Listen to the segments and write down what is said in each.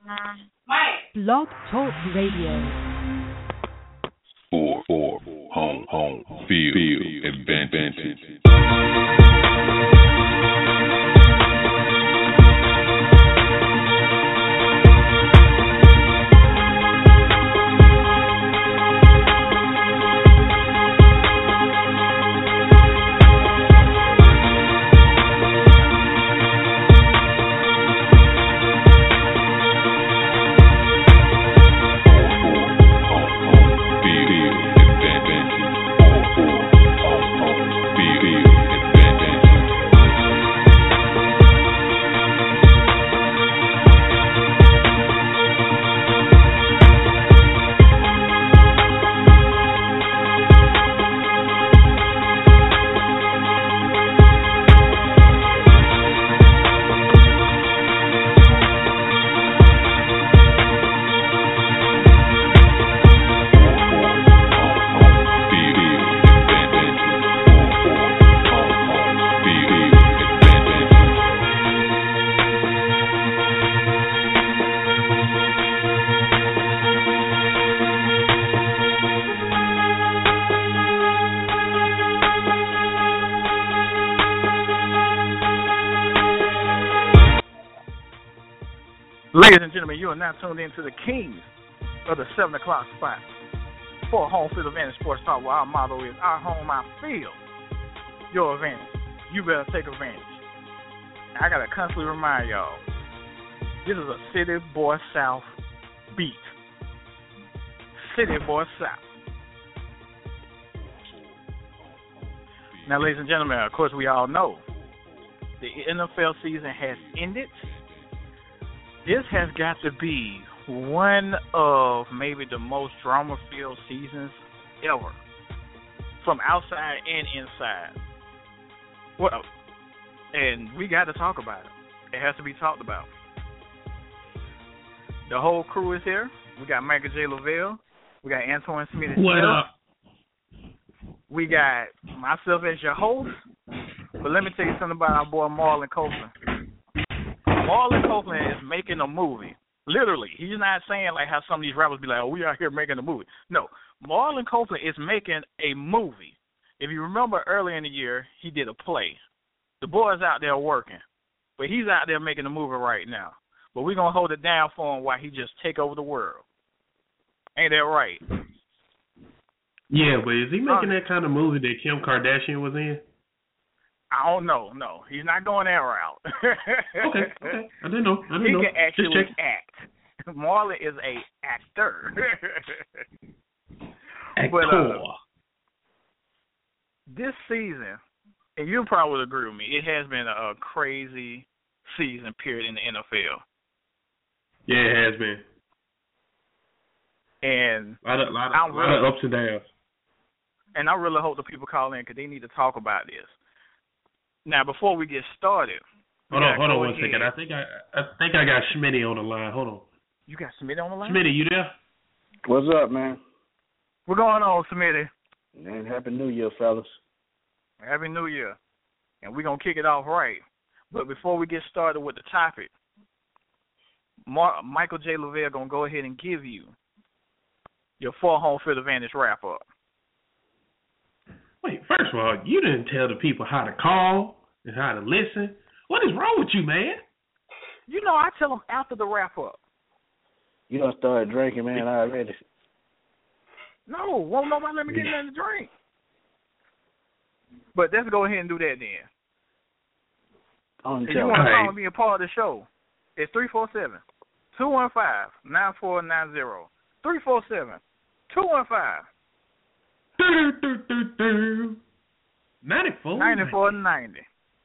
Blog Talk Radio. For home, field, advantage. Ladies and gentlemen, you are now tuned in to the Kings of the 7 o'clock spot for Home Field Advantage Sports Talk, where our motto is our home, our field, your advantage. You better take advantage. I got to constantly remind y'all, this is a City Boy South beat. City Boy South. Now, ladies and gentlemen, of course, we all know the NFL season has ended. This has got to be one of maybe the most drama-filled seasons ever, from outside and inside. Well, and we got to talk about it. It has to be talked about. The whole crew is here. We got Michael J. Lavelle. We got Antoine Smith. What up? We got myself as your host. But let me tell you something about our boy Marlon Copeland. Marlon Copeland is making a movie. Literally. He's not saying like how some of these rappers be like, oh, we out here making a movie. No. Marlon Copeland is making a movie. If you remember earlier in the year, he did a play. The boy's out there working. But he's out there making a movie right now. But we're going to hold it down for him while he just take over the world. Ain't that right? Yeah, but is he making that kind of movie that Kim Kardashian was in? I don't know. No, he's not going that route. Okay. I didn't know. He can actually act. Marlon is a actor. Actor. This season, and you probably would agree with me, it has been a crazy season period in the NFL. Yeah, it has been. And a lot of ups and downs. And I really hope the people call in because they need to talk about this. Now, before we get started, hold on 1 second. I think I got Schmitty on the line. Hold on. You got Schmitty on the line? Schmitty, you there? What's up, man? What's going on, Schmitty? Man, Happy New Year, fellas. Happy New Year. And we're going to kick it off right. But before we get started with the topic, Michael J. Lavelle going to go ahead and give you your 4 Home Field Advantage wrap-up. Wait, first of all, you didn't tell the people how to call and how to listen. What is wrong with you, man? You know, I tell them after the wrap-up. You done started drinking, man, already. No, won't nobody let me get nothing to drink. But let's go ahead and do that then. If you want to call and be a part of the show, it's 347-215-9490. 347-215. 9490.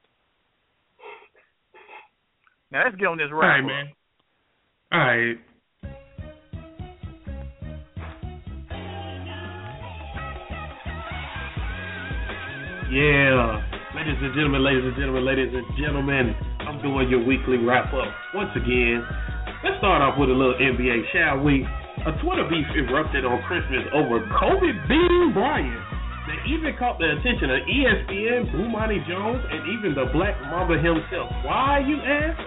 Now let's get on this ride. All right, man. All right. Yeah. Ladies and gentlemen, I'm doing your weekly wrap up once again. Let's start off with a little NBA, shall we? A Twitter beef erupted on Christmas over Kobe Bean Bryant that even caught the attention of ESPN, Bomani Jones, and even the Black Mamba himself. Why, you ask?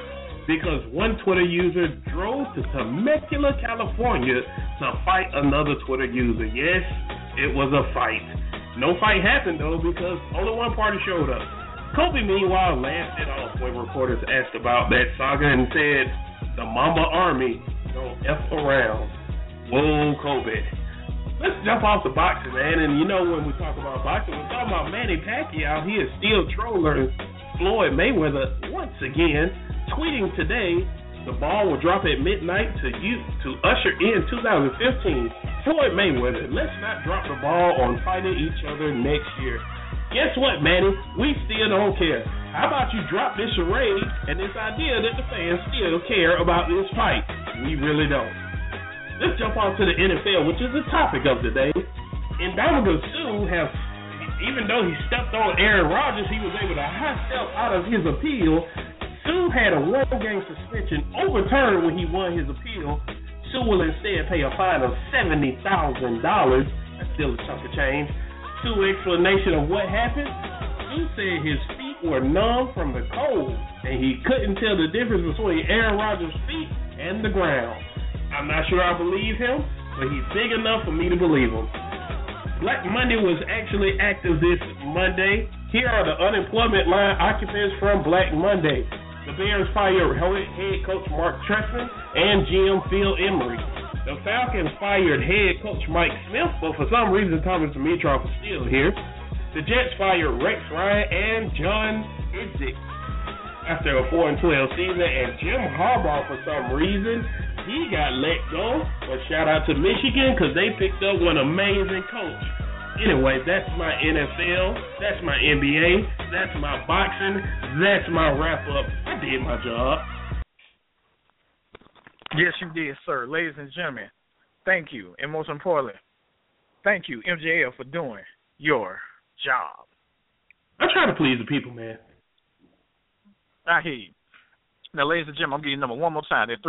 because one Twitter user drove to Temecula, California to fight another Twitter user. Yes, it was a fight. No fight happened, though, because only one party showed up. Kobe, meanwhile, laughed it off when reporters asked about that saga and said, the Mamba Army don't F around. Whoa, Kobe. Let's jump off the boxing, man. And you know, when we talk about boxing, we're talking about Manny Pacquiao. He is still trolling Floyd Mayweather once again, tweeting today, the ball will drop at midnight to usher in 2015. Floyd Mayweather, let's not drop the ball on fighting each other next year. Guess what, Manny? We still don't care. How about you drop this charade and this idea that the fans still care about this fight? We really don't. Let's jump on to the NFL, which is the topic of the day. Indomitable Sue has, even though he stepped on Aaron Rodgers, he was able to high step out of his appeal. Sue had a one-game suspension overturned when he won his appeal. Sue will instead pay a fine of $70,000. That's still a chunk of change. Sue's explanation of what happened, Sue said his feet were numb from the cold, and he couldn't tell the difference between Aaron Rodgers' feet and the ground. I'm not sure I believe him, but he's big enough for me to believe him. Black Monday was actually active this Monday. Here are the unemployment line occupants from Black Monday. The Bears fired head coach Mark Trestman and GM Phil Emery. The Falcons fired head coach Mike Smith, but for some reason Thomas Dimitroff is still here. The Jets fired Rex Ryan and John Idzik after a 4-12 season, and Jim Harbaugh, for some reason, he got let go. But shout out to Michigan because they picked up one amazing coach. Anyway, that's my NFL, that's my NBA, that's my boxing, that's my wrap-up. I did my job. Yes, you did, sir. Ladies and gentlemen, thank you. And most importantly, thank you, MJL, for doing your job. I try to please the people, man. I hear you. Now, ladies and gentlemen, I'm giving you number one more time. They're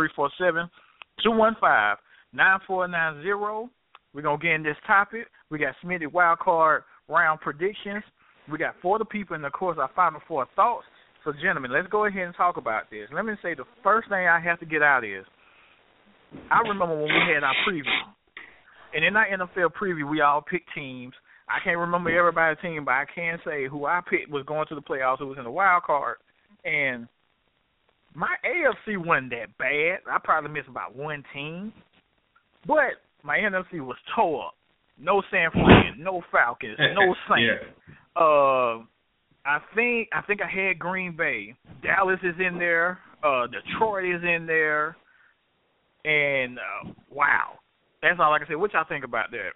347-215-9490. We're going to get in this topic. We got Smitty wildcard round predictions. We got four of the people, and, of course, our final four thoughts. So, gentlemen, let's go ahead and talk about this. Let me say the first thing I have to get out is, I remember when we had our preview. And in our NFL preview, we all picked teams. I can't remember everybody's team, but I can say who I picked was going to the playoffs, who was in the wild card. And my AFC wasn't that bad. I probably missed about one team. But my NFC was tore up. No San Fran, no Falcons, no Saints. Yeah. I think I had Green Bay. Dallas is in there. Detroit is in there. And, wow. That's all I can say. What y'all think about that?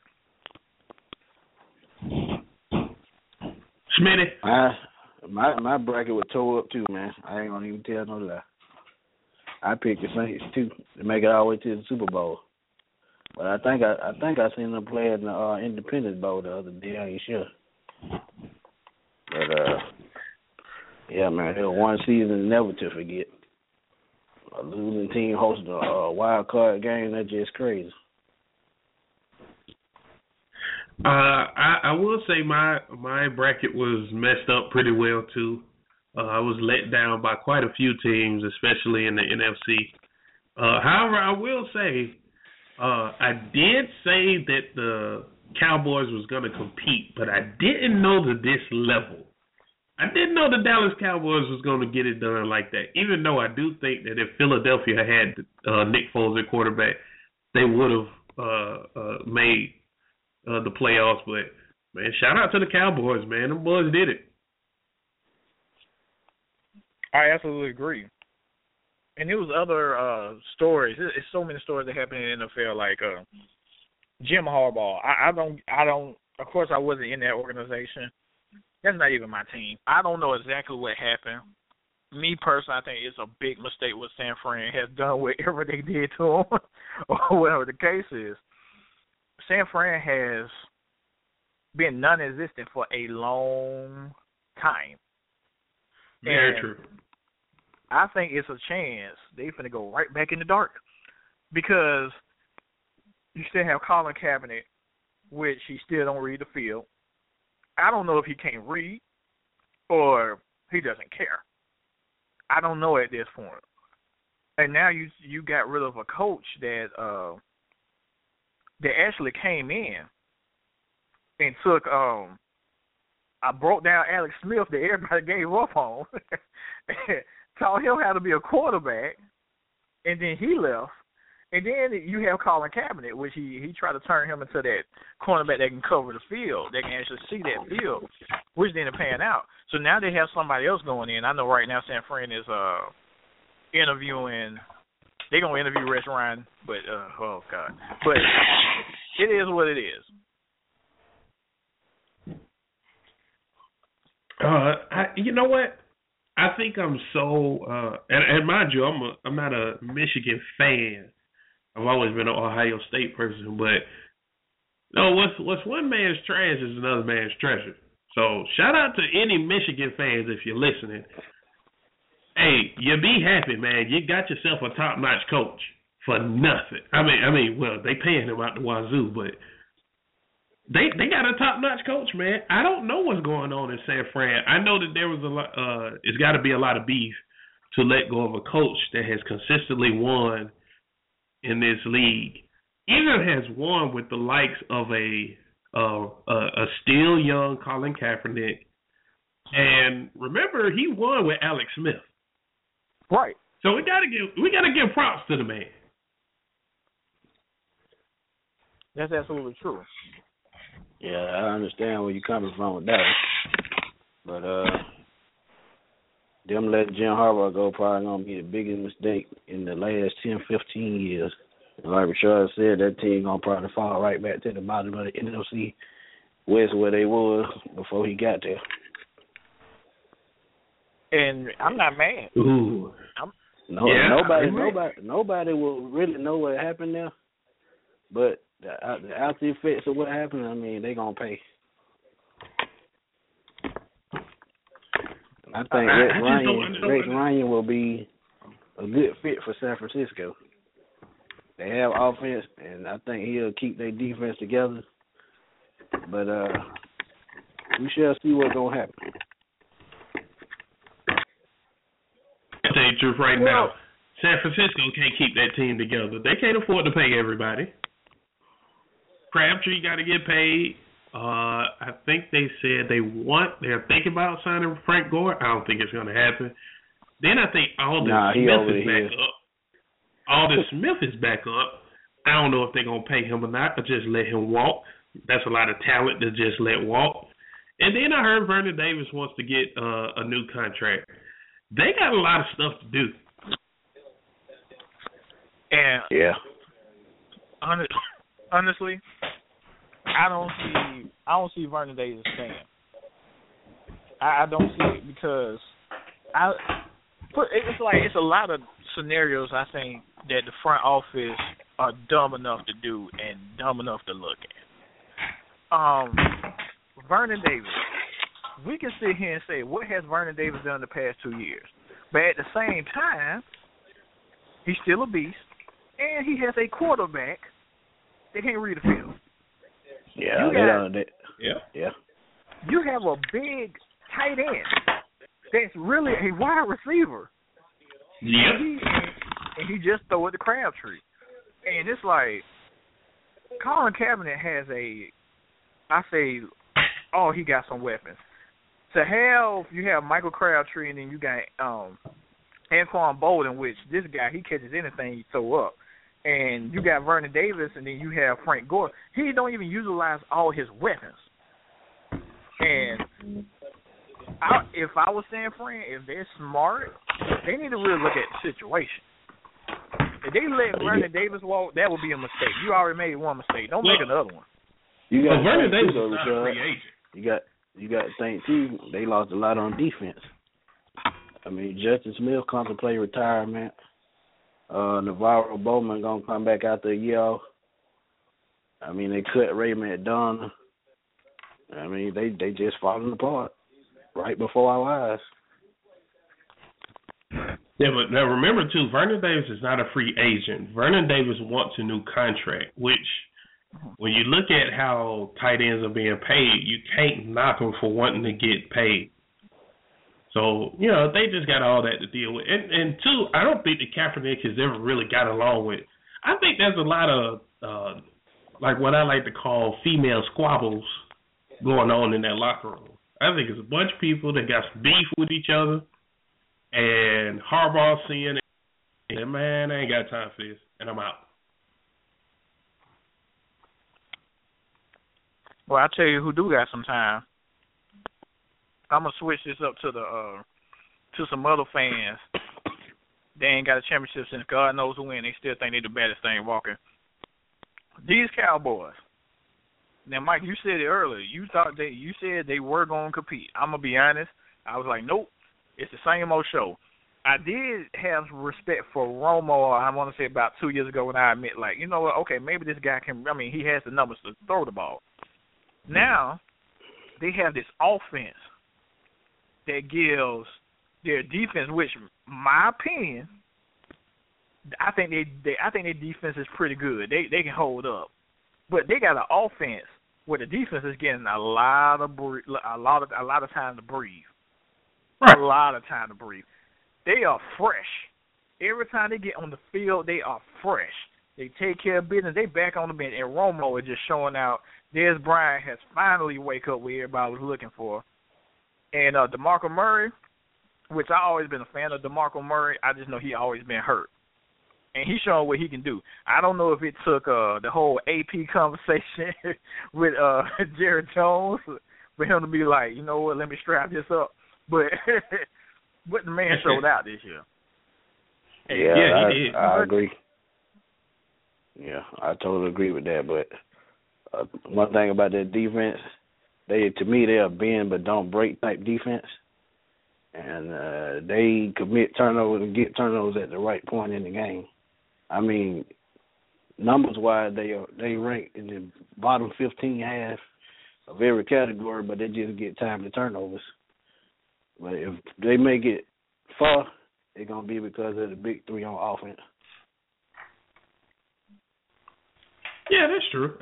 Smitty? My bracket was tore up, too, man. I ain't going to even tell no lie. I picked the Saints, too, to make it all the way to the Super Bowl. But I think I seen them play in the Independence Bowl the other day. I ain't sure. But, yeah, man, it was one season never to forget. A losing team hosting a wild card game, that's just crazy. I will say my bracket was messed up pretty well, too. I was let down by quite a few teams, especially in the NFC. However, I will say I did say that the Cowboys was going to compete, but I didn't know to this level. I didn't know the Dallas Cowboys was going to get it done like that, even though I do think that if Philadelphia had Nick Foles at quarterback, they would have made the playoffs. But, man, shout out to the Cowboys, man. Them boys did it. I absolutely agree. And there was other stories. There's so many stories that happen in the NFL, like Jim Harbaugh. I don't. Of course, I wasn't in that organization. That's not even my team. I don't know exactly what happened. Me personally, I think it's a big mistake what San Fran has done, whatever they did to him, or whatever the case is. San Fran has been non-existent for a long time. Very true. I think it's a chance they're going to go right back in the dark because you still have Colin Kaepernick, which he still don't read the field. I don't know if he can't read or he doesn't care. I don't know at this point. And now you got rid of a coach that actually came in and took I broke down Alex Smith that everybody gave up on, taught him how to be a quarterback, and then he left. And then you have Colin Kaepernick, which he tried to turn him into that cornerback that can cover the field, that can actually see that field, which didn't pan out. So now they have somebody else going in. I know right now San Fran is interviewing. They're going to interview Rex Ryan, but, oh, God. But it is what it is. You know what? I think I'm so, and mind you, I'm not a Michigan fan. I've always been an Ohio State person, but no, what's one man's trash is another man's treasure. So shout out to any Michigan fans if you're listening. Hey, you be happy, man. You got yourself a top-notch coach for nothing. I mean, well, they paying him out the wazoo, but they got a top-notch coach, man. I don't know what's going on in San Fran. I know that there was a lot. It's got to be a lot of beef to let go of a coach that has consistently won in this league. Even has won with the likes of a still young Colin Kaepernick, and remember he won with Alex Smith. Right. So we gotta give props to the man. That's absolutely true. Yeah, I understand where you're coming from with that. But them letting Jim Harbaugh go probably gonna be the biggest mistake in the last 10, 15 years. And like Rashad said, that team gonna probably fall right back to the bottom of the NFC West where they was before he got there. And I'm not mad. Ooh. Nobody will really know what happened there. But the after effects of what happened, I mean, they gonna pay. I think Rex Ryan will be a good fit for San Francisco. They have offense, and I think he'll keep their defense together. But we shall see what's gonna happen. I'll tell you the truth right now. San Francisco can't keep that team together. They can't afford to pay everybody. Crabtree got to get paid. I think they said they're thinking about signing Frank Gore. I don't think it's going to happen. Then I think Aldon Smith is back up. Aldon Smith is back up. I don't know if they're going to pay him or not, or just let him walk. That's a lot of talent to just let walk. And then I heard Vernon Davis wants to get a new contract. They got a lot of stuff to do. And yeah, honestly, I don't see Vernon Davis staying. I don't see it because it's a lot of scenarios I think that the front office are dumb enough to do and dumb enough to look at. Vernon Davis, we can sit here and say, what has Vernon Davis done the past 2 years? But at the same time, he's still a beast, and he has a quarterback that can't read the field. Yeah. You have a big tight end that's really a wide receiver. Yeah. And he just throw it to Crabtree. And it's like, Colin Kaepernick has he got some weapons. You have Michael Crabtree, and then you got Anquan Bolden, which this guy, he catches anything you throw up. And you got Vernon Davis, and then you have Frank Gore. He don't even utilize all his weapons. And if I was San Fran, if they're smart, they need to really look at the situation. If they let Vernon Davis walk, that would be a mistake. You already made one mistake. Don't make another one. Vernon Davis is not a free agent. You got to think too. They lost a lot on defense. I mean, Justin Smith contemplating retirement. Navarro Bowman gonna come back after a year off. I mean, they cut Ray McDonough. I mean, they just falling apart right before our eyes. Yeah, but now remember too, Vernon Davis is not a free agent. Vernon Davis wants a new contract, which when you look at how tight ends are being paid, you can't knock them for wanting to get paid. So, they just got all that to deal with. And two, I don't think that Kaepernick has ever really got along with. I think there's a lot of, like what I like to call female squabbles going on in that locker room. I think it's a bunch of people that got some beef with each other, and Harbaugh seeing it, and man, I ain't got time for this, and I'm out. Well, I'll tell you who do got some time. I'm gonna switch this up to some other fans. They ain't got a championship since God knows when. They still think they the baddest thing walking. These Cowboys. Now, Mike, you said it earlier. You said they were gonna compete. I'm gonna be honest. I was like, nope. It's the same old show. I did have respect for Romo. I want to say about 2 years ago when I admit, like, you know what? Okay, maybe this guy can. I mean, he has the numbers to throw the ball. Now they have this offense that gives their defense, which, my opinion, I think their defense is pretty good. They can hold up, but they got an offense where the defense is getting a lot of time to breathe. Right. A lot of time to breathe. They are fresh. Every time they get on the field, they are fresh. They take care of business. They back on the bench, and Romo is just showing out. Dez Bryant has finally wake up where everybody was looking for. And DeMarco Murray, which I always been a fan of DeMarco Murray, I just know he always been hurt. And he's showing what he can do. I don't know if it took the whole AP conversation with Jared Jones for him to be like, you know what, let me strap this up. But the man showed out this year. Yeah, he did. I agree. Yeah, I totally agree with that. But one thing about their defense, to me, they're a bend but don't break type defense. And they commit turnovers and get turnovers at the right point in the game. I mean, numbers-wise, they rank in the bottom 15 half of every category, but they just get timely turnovers. But if they make it far, it's going to be because of the big three on offense. Yeah, that's true.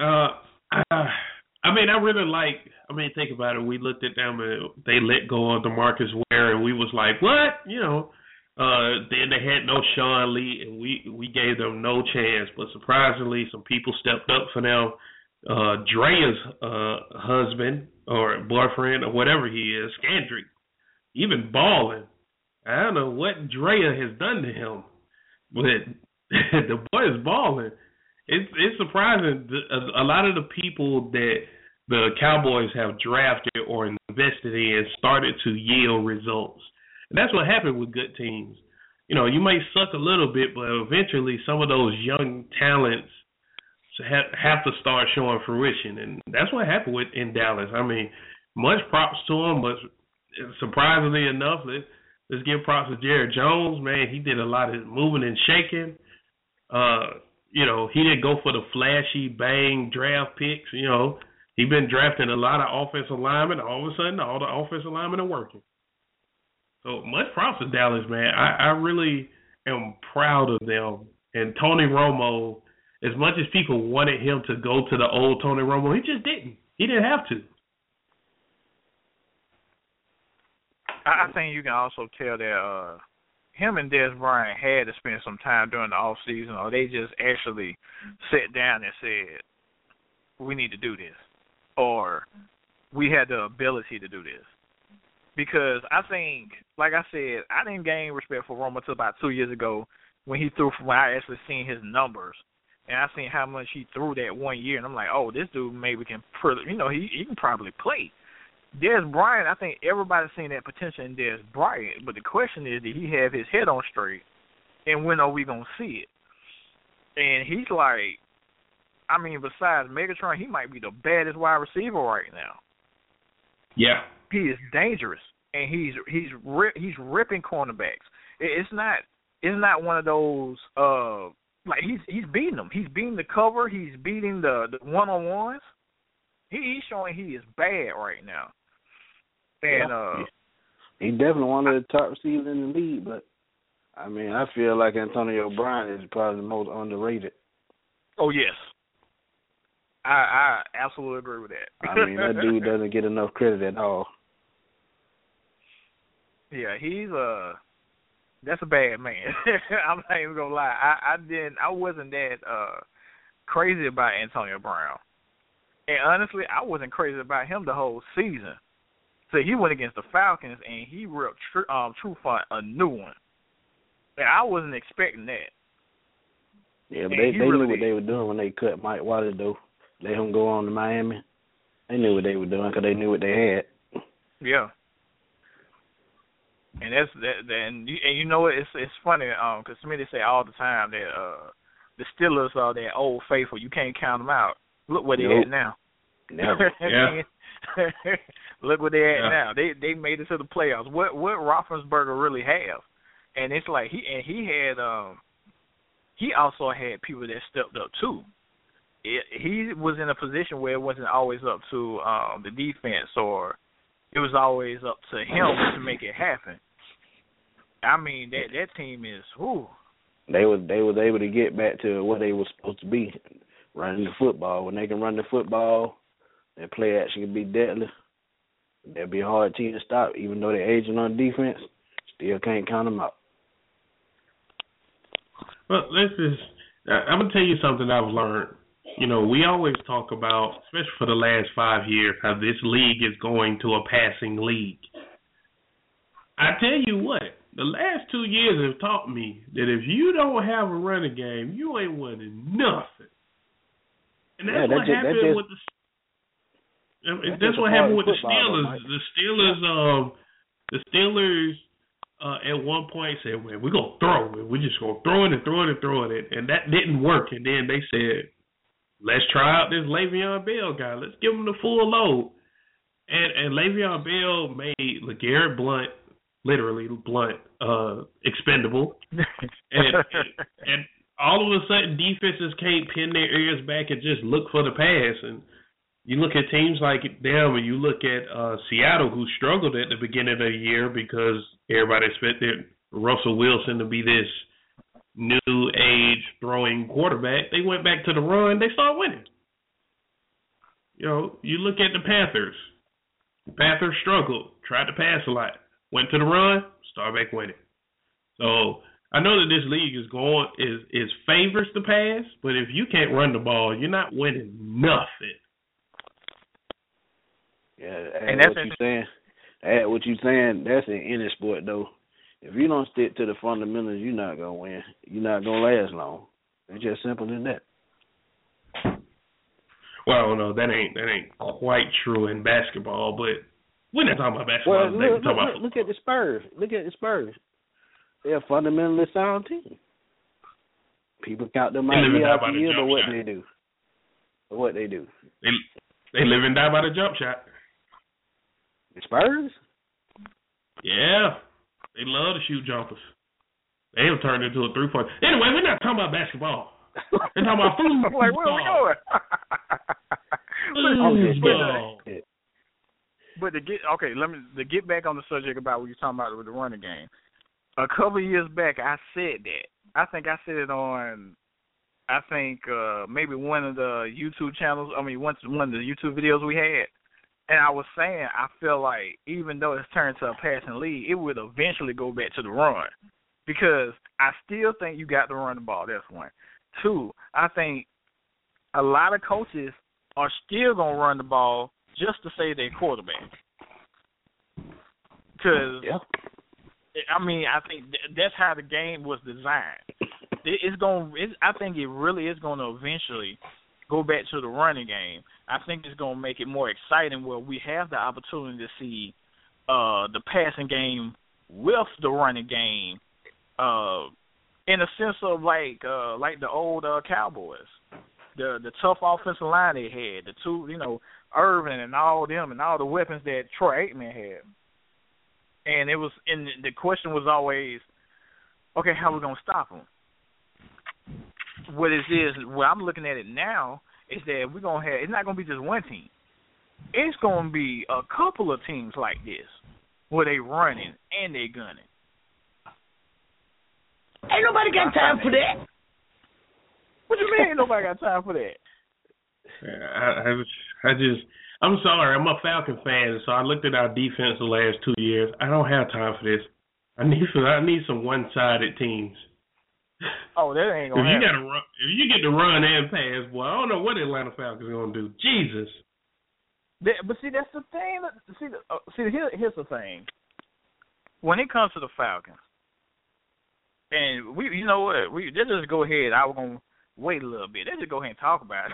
Think about it. We looked at them and they let go of DeMarcus Ware, and we was like, what? Then they had no Sean Lee, and we gave them no chance. But surprisingly, some people stepped up for them. Drea's husband or boyfriend or whatever he is, Scandrick, even balling. I don't know what Drea has done to him, but the boy is balling. It's surprising. A lot of the people that the Cowboys have drafted or invested in started to yield results. And that's what happened with good teams. You may suck a little bit, but eventually some of those young talents have to start showing fruition. And that's what happened in Dallas. I mean, much props to them, but surprisingly enough, let's give props to Jared Jones. Man, he did a lot of moving and shaking. He didn't go for the flashy bang draft picks. He been drafting a lot of offensive linemen. All of a sudden, all the offensive linemen are working. So much props to Dallas, man. I really am proud of them. And Tony Romo, as much as people wanted him to go to the old Tony Romo, he just didn't. He didn't have to. I think you can also tell that him and Dez Bryant had to spend some time during the off season, or they just actually sat down and said, we need to do this, or we had the ability to do this. Because I think, like I said, I didn't gain respect for Romo until about 2 years ago when he threw, when I actually seen his numbers. And I seen how much he threw that 1 year, and I'm like, oh, this dude maybe can, he can probably play. Dez Bryant, I think everybody's seen that potential in Dez Bryant, but the question is, did he have his head on straight, and when are we going to see it? And he's like, besides Megatron, he might be the baddest wide receiver right now. Yeah. He is dangerous, and he's ripping cornerbacks. It's not one of those he's beating them. He's beating the cover. He's beating the one-on-ones. He's showing he is bad right now. And he definitely one of the top receivers in the league. But I feel like Antonio Brown is probably the most underrated. Oh yes, I absolutely agree with that. That dude doesn't get enough credit at all. Yeah, he's that's a bad man. I'm not even gonna lie. I wasn't that crazy about Antonio Brown. And honestly, I wasn't crazy about him the whole season. So he went against the Falcons and he ripped Trufant a new one. And I wasn't expecting that. Yeah, but they knew what they were doing when they cut Mike Wallace, though. Let him go on to Miami. They knew what they were doing because they knew what they had. Yeah. And that's that. And you know what? It's funny because to me they say all the time that the Steelers are that old faithful. You can't count them out. Look where they're at now. Never. Yeah. Look where they're at now. They made it to the playoffs. What Roethlisberger really have? And it's like he also had people that stepped up too. He was in a position where it wasn't always up to the defense, or it was always up to him to make it happen. I mean, that team is whoo. They was able to get back to what they were supposed to be, running the football. When they can run the football, their play action can be deadly. They'll be a hard team to stop, even though they're aging on defense. Still can't count them out. Well, I'm going to tell you something I've learned. You know, we always talk about, especially for the last 5 years, how this league is going to a passing league. I tell you what, the last 2 years have taught me that if you don't have a running game, you ain't winning nothing. And that's what happened with the Steelers. The Steelers at one point said, well, we're going to throw it. We're just going to throw it. And that didn't work. And then they said, let's try out this Le'Veon Bell guy. Let's give him the full load. And Le'Veon Bell made LeGarrette Blount, literally Blount, expendable. and all of a sudden, defenses can't pin their ears back and just look for the pass. And you look at teams like them, and you look at Seattle, who struggled at the beginning of the year because everybody expected Russell Wilson to be this new age throwing quarterback. They went back to the run. They started winning. You know, you look at the Panthers. The Panthers struggled, tried to pass a lot, went to the run, started back winning. So I know that this league is favors the pass, but if you can't run the ball, you're not winning nothing. Yeah, what you're saying, that's in any sport, though. If you don't stick to the fundamentals, you're not going to win. You're not going to last long. It's just simple as that. Well, no, that ain't quite true in basketball, but we're not talking about basketball. Well, look at the Spurs. They're a fundamentally sound team. People count them out year after year, but what they do. They live and die by the jump shot. The Spurs? Yeah. They love to shoot jumpers. They'll turn into a 3-point. Anyway, we're not talking about basketball. We're talking about football. Wait, where are we going? But to get back on the subject about what you're talking about with the running game. A couple of years back, I said that. I think I said it on, maybe one of the YouTube channels. One of the YouTube videos we had. And I was saying, I feel like even though it's turned to a passing league, it would eventually go back to the run. Because I still think you got to run the ball. That's one. Two, I think a lot of coaches are still going to run the ball just to save their quarterback. Because, I think that's how the game was designed. I think it really is going to eventually go back to the running game. I think it's going to make it more exciting where we have the opportunity to see the passing game with the running game in a sense of like the old Cowboys. The tough offensive line they had, the two, Irvin and all them and all the weapons that Troy Aikman had. And the question was always, okay, how are we going to stop them? What I'm looking at it now is that we're going to have, it's not going to be just one team. It's going to be a couple of teams like this where they running and they gunning. Ain't nobody got time for that. What you mean ain't nobody got time for that? I'm sorry. I'm a Falcon fan, so I looked at our defense the last 2 years. I don't have time for this. I need some one-sided teams. Oh, that ain't gonna happen. If you get to run and pass, boy, I don't know what Atlanta Falcons are gonna do. Jesus. But see, that's the thing. Here's the thing. When it comes to the Falcons, and you know what, let's just go ahead. I was gonna wait a little bit. Let's just go ahead and talk about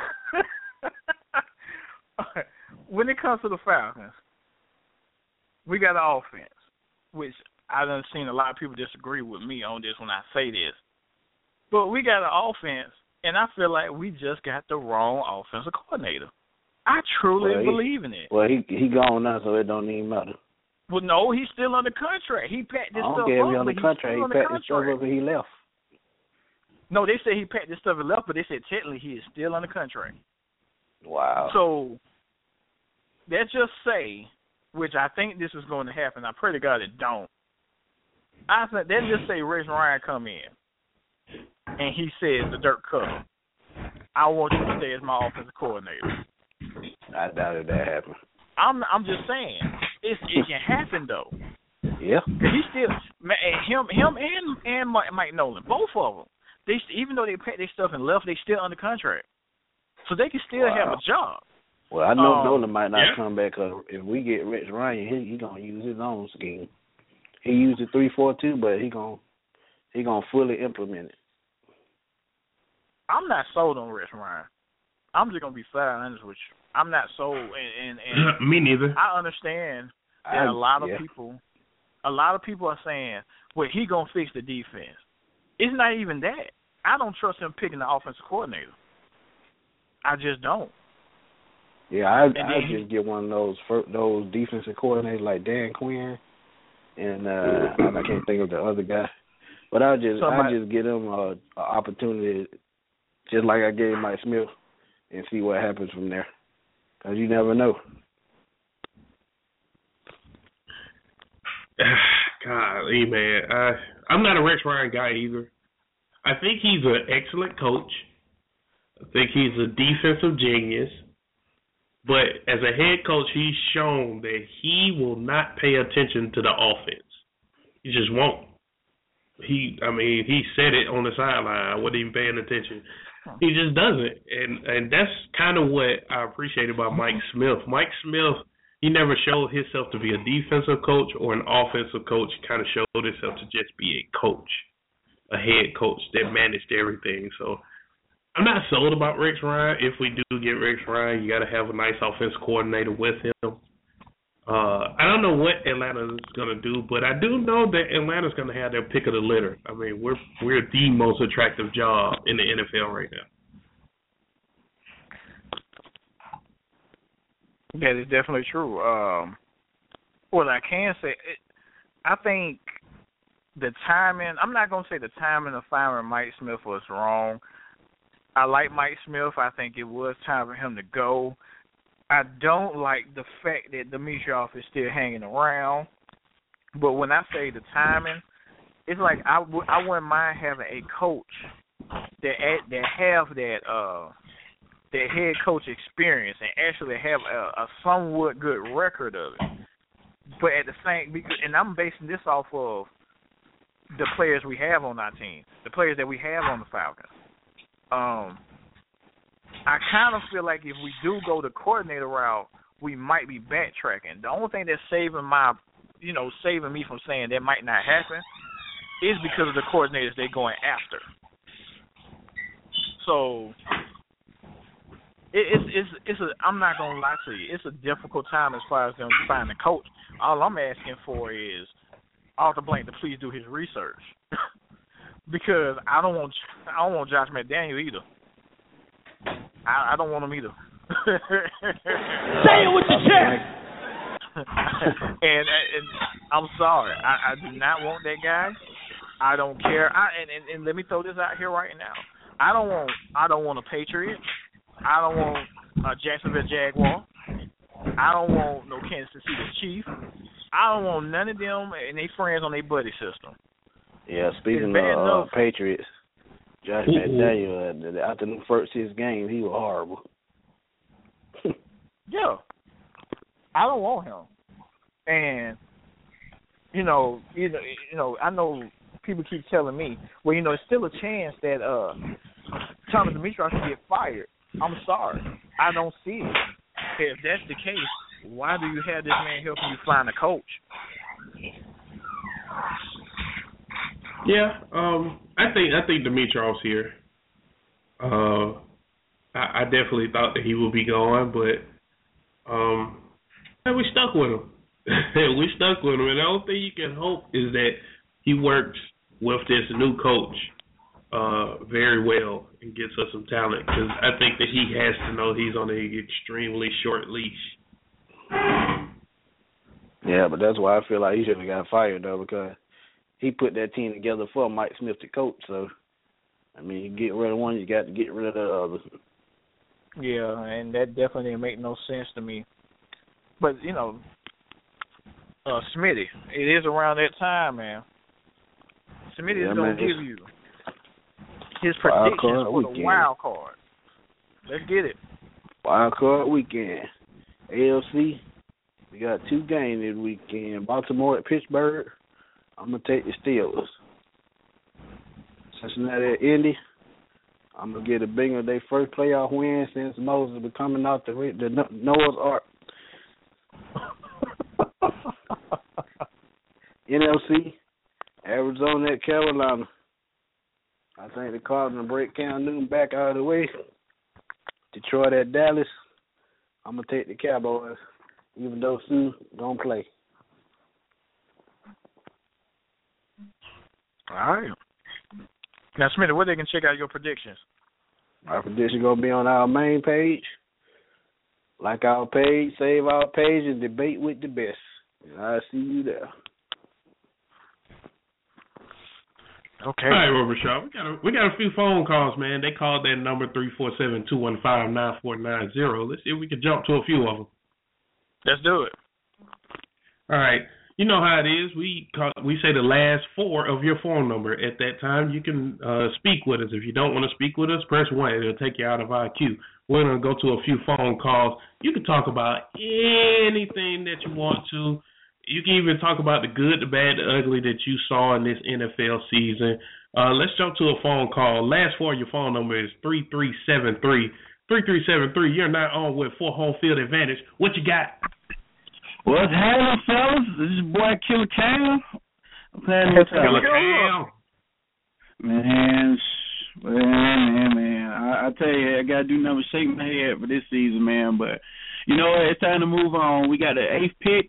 it. When it comes to the Falcons, we got an offense, which I done seen a lot of people disagree with me on this when I say this. But we got an offense, and I feel like we just got the wrong offensive coordinator. I truly believe in it. Well, he gone now, so it don't even matter. Well, no, he's still under contract. He packed this stuff up. I don't care if he's under contract. He packed this stuff up and he left. No, they said he packed this stuff and left, but they said technically he is still under contract. Wow. So let's just say, which I think this is going to happen. I pray to God it don't. I think let's just say Rex Ryan come in and he says to Dirk Cutter, I want you to stay as my offensive coordinator. I doubt if that happened. I'm just saying it can happen though. Yeah. He still him and Mike Nolan, both of them. They even though they packed their stuff and left, they still under contract, so they can still have a job. Well, I know Nolan might not come back because if we get Rex Ryan, he gonna use his own scheme. He used the 3-4-2, but he gonna fully implement it. I'm not sold on Rex Ryan. I'm just gonna be flat out honest with you. I'm not sold, and me neither. I understand that a lot of people are saying, well, he gonna fix the defense. It's not even that. I don't trust him picking the offensive coordinator. I just don't. Yeah, I just get one of those defensive coordinators like Dan Quinn, and I can't think of the other guy, but I just get him an opportunity, just like I gave Mike Smith, and see what happens from there, because you never know. Golly, man, I'm not a Rex Ryan guy either. I think he's an excellent coach. I think he's a defensive genius. But as a head coach, he's shown that he will not pay attention to the offense. He just won't. He said it on the sideline. I wasn't even paying attention. He just doesn't. And that's kind of what I appreciate about Mike Smith. Mike Smith, he never showed himself to be a defensive coach or an offensive coach. He kind of showed himself to just be a coach, a head coach that managed everything. So I'm not sold about Rex Ryan. If we do get Rex Ryan, you got to have a nice offensive coordinator with him. I don't know what Atlanta's going to do, but I do know that Atlanta's going to have their pick of the litter. I mean, we're the most attractive job in the NFL right now. That is definitely true. What I can say, I think the timing, I'm not going to say the timing of firing Mike Smith was wrong. I like Mike Smith. I think it was time for him to go. I don't like the fact that Dimitroff is still hanging around. But when I say the timing, it's like I wouldn't mind having a coach that have that head coach experience and actually have a somewhat good record of it. But at the same, and I'm basing this off of the players we have on our team, the players that we have on the Falcons. I kind of feel like if we do go the coordinator route, we might be backtracking. The only thing that's saving me from saying that might not happen is because of the coordinators they're going after. So I'm not gonna lie to you, it's a difficult time as far as them finding a coach. All I'm asking for is Arthur Blank to please do his research. Because I don't want Josh McDaniel either. I don't want him either. Say it with your chest. and I'm sorry, I do not want that guy. I don't care. And let me throw this out here right now. I don't want a Patriot. I don't want a Jacksonville Jaguar. I don't want no Kansas City Chief. I don't want none of them and they friends on their buddy system. Yeah, speaking of Patriots, Josh McDaniel, after the first 6 games, he was horrible. Yeah. I don't want him. And I know people keep telling me, well, it's still a chance that Thomas Dimitroff can get fired. I'm sorry, I don't see it. If that's the case, why do you have this man helping you find a coach? Yeah, I think Dimitroff's here. I definitely thought that he would be gone, but we stuck with him. We stuck with him, and the only thing you can hope is that he works with this new coach very well and gets us some talent, because I think that he has to know he's on an extremely short leash. Yeah, but that's why I feel like he should have got fired, though, because he put that team together for Mike Smith to coach. So, I mean, you get rid of one, you got to get rid of the other. Yeah, and that definitely didn't make no sense to me. But, Smitty, it is around that time, man. Smitty is going to give you his predictions for the wild card. Let's get it. Wild card weekend. AFC, we got 2 games this weekend. Baltimore at Pittsburgh. I'm going to take the Steelers. Cincinnati at Indy. I'm going to give the Bengals their first playoff win since Moses was coming out the Noah's Ark. NFC, Arizona at Carolina. I think the Cardinals break Cam Newton back out of the way. Detroit at Dallas. I'm going to take the Cowboys, even though Sue don't play. All right. Now, Smitty, where they can check out your predictions? Our prediction going to be on our main page. Like our page, save our page, and debate with the best. And I'll see you there. Okay. All right, Robert Shaw. We got a few phone calls, man. They called that number 347-215-9490. Let's see if we can jump to a few of them. Let's do it. All right. You know how it is. We say the last 4 of your phone number. At that time, you can speak with us. If you don't want to speak with us, press 1. It'll take you out of our queue. We're going to go to a few phone calls. You can talk about anything that you want to. You can even talk about the good, the bad, the ugly that you saw in this NFL season. Let's jump to a phone call. Last 4 of your phone number is 3373. 3373, you're not on with 4 home field advantage. What you got? What's happening, fellas? This is your boy Killer Cam. Killer Cam. Man. I tell you, I got to do nothing but shake my head for this season, man. But, it's time to move on. We got the 8th pick.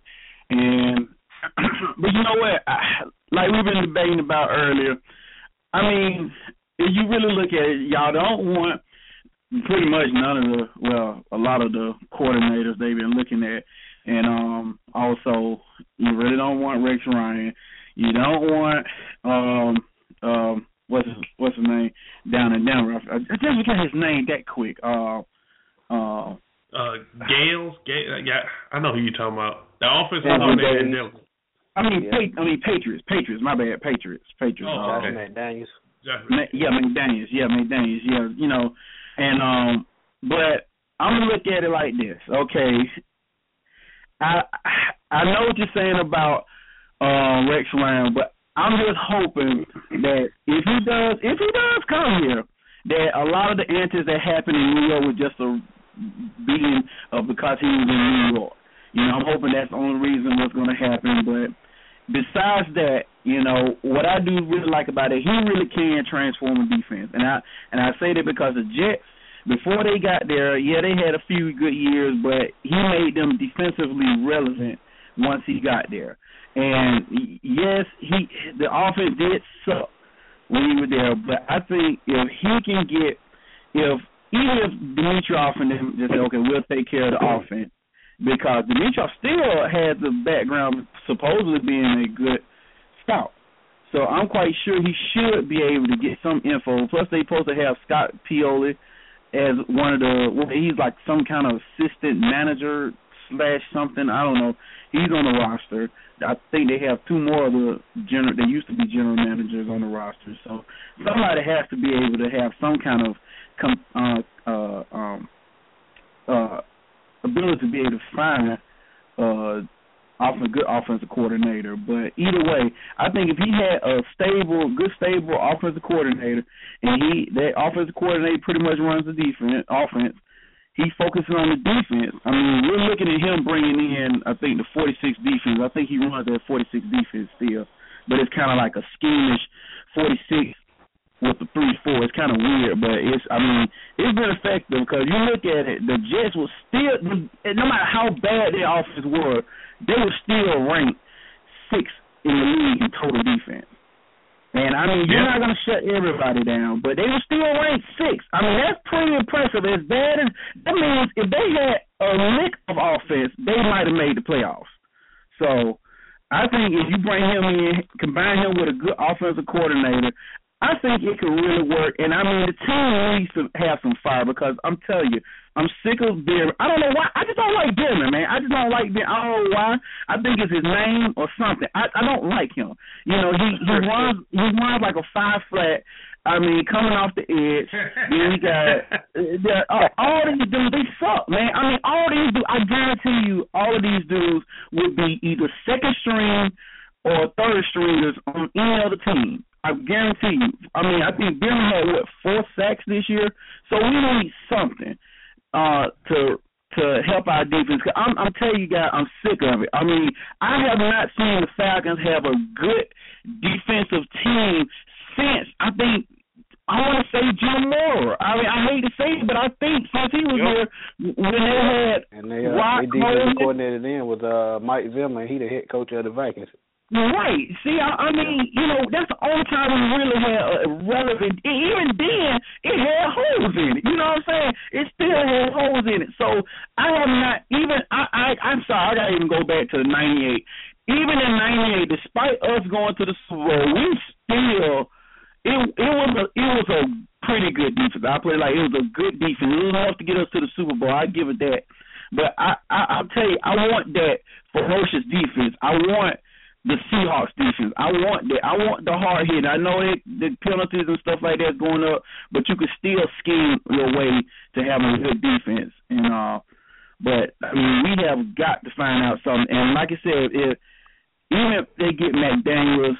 But you know what? Like we've been debating about earlier, I mean, if you really look at it, y'all don't want pretty much a lot of the coordinators they've been looking at. And also, you really don't want Rex Ryan. You don't want what's his name down in Denver. I just forgot his name that quick. Gales. Yeah, I know who you're talking about. The offensive coordinator in Denver. Patriots. My bad. Patriots. Oh, okay. McDaniels. McDaniels. Yeah, and but I'm gonna look at it like this. Okay, I know what you're saying about Rex Ryan, but I'm just hoping that if he does come here, that a lot of the antics that happened in New York was just a beating because he was in New York. I'm hoping that's the only reason what's going to happen. But besides that, what I do really like about it, he really can transform a defense. And I say that because the Jets, before they got there, they had a few good years, but he made them defensively relevant once he got there. And yes, the offense did suck when he was there, but I think if he can even if Dimitroff and them just say, okay, we'll take care of the offense, because Dimitroff still has the background supposedly being a good scout. So I'm quite sure he should be able to get some info. Plus, they supposed to have Scott Pioli as he's like some kind of assistant manager / something. I don't know. He's on the roster. I think they have 2 more of they used to be general managers on the roster. So somebody has to be able to have some kind of ability to be able to find good offensive coordinator. But either way, I think if he had a stable offensive coordinator, and that offensive coordinator pretty much runs the offense, he's focusing on the defense. I mean, we're looking at him bringing in, I think, the 46 defense. I think he runs that 46 defense still, but it's kind of like a schemish 46 with the 3-4. It's kind of weird, but it's been effective because you look at it, the Jets were still, no matter how bad their offense were, they were still ranked 6th in the league in total defense. And, I mean, you're not going to shut everybody down, but they were still ranked 6th. I mean, that's pretty impressive. As bad as that means if they had a lick of offense, they might have made the playoffs. So I think if you bring him in, combine him with a good offensive coordinator, I think it could really work. And, I mean, the team needs to have some fire because I'm telling you, I'm sick of Bierman. I don't know why. I just don't like Bierman, man. I just don't like Bierman. I don't know why. I think it's his name or something. I don't like him. You know, he runs like a 5-flat. I mean, coming off the edge. Then we got all these dudes. They suck, man. I mean, all these dudes. I guarantee you, all of these dudes would be either second string or third stringers on any other team. I guarantee you. I mean, I think Bierman had 4 sacks this year. So we need something to help our defense. I'm telling you guys, I'm sick of it. I mean, I have not seen the Falcons have a good defensive team since, I think, I want to say Jim Mora. I mean, I hate to say it, but I think since he was here, when they had Rock defensive coordinator then was Mike Zimmer, and he the head coach of the Vikings. Right. See, I mean, you know, that's the only time we really had a relevant. Even then, it had holes in it. You know what I'm saying? It still had holes in it. So I have not even. I'm sorry. I gotta even go back to the '98. Even in '98, despite us going to the Super Bowl, we still. It was a pretty good defense. I put it like it was a good defense. It was enough to get us to the Super Bowl. I give it that. But I'll tell you, I want that ferocious defense. I want the Seahawks defense. I want that. I want the hard hit. I know the penalties and stuff like that's going up, but you can still scheme your way to having a good defense. And but I mean, we have got to find out something. And like I said, even if they get McDaniels,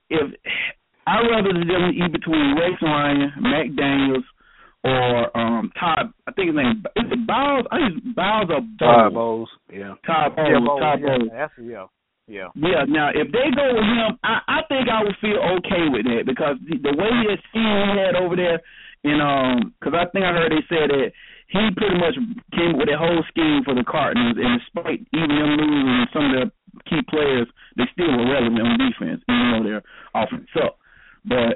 I'd rather them eat between Rex Ryan, McDaniels, or Todd. I think his name is it Bowles. I think it's Bowles or Todd Bowles. Yeah. Todd Bowles. Yeah. Now, if they go with him, I think I would feel okay with that because the way that scheme he had over there, and because I think I heard they said that he pretty much came with a whole scheme for the Cardinals, and despite even them losing some of their key players, they still were relevant on defense, even though their offense sucked. But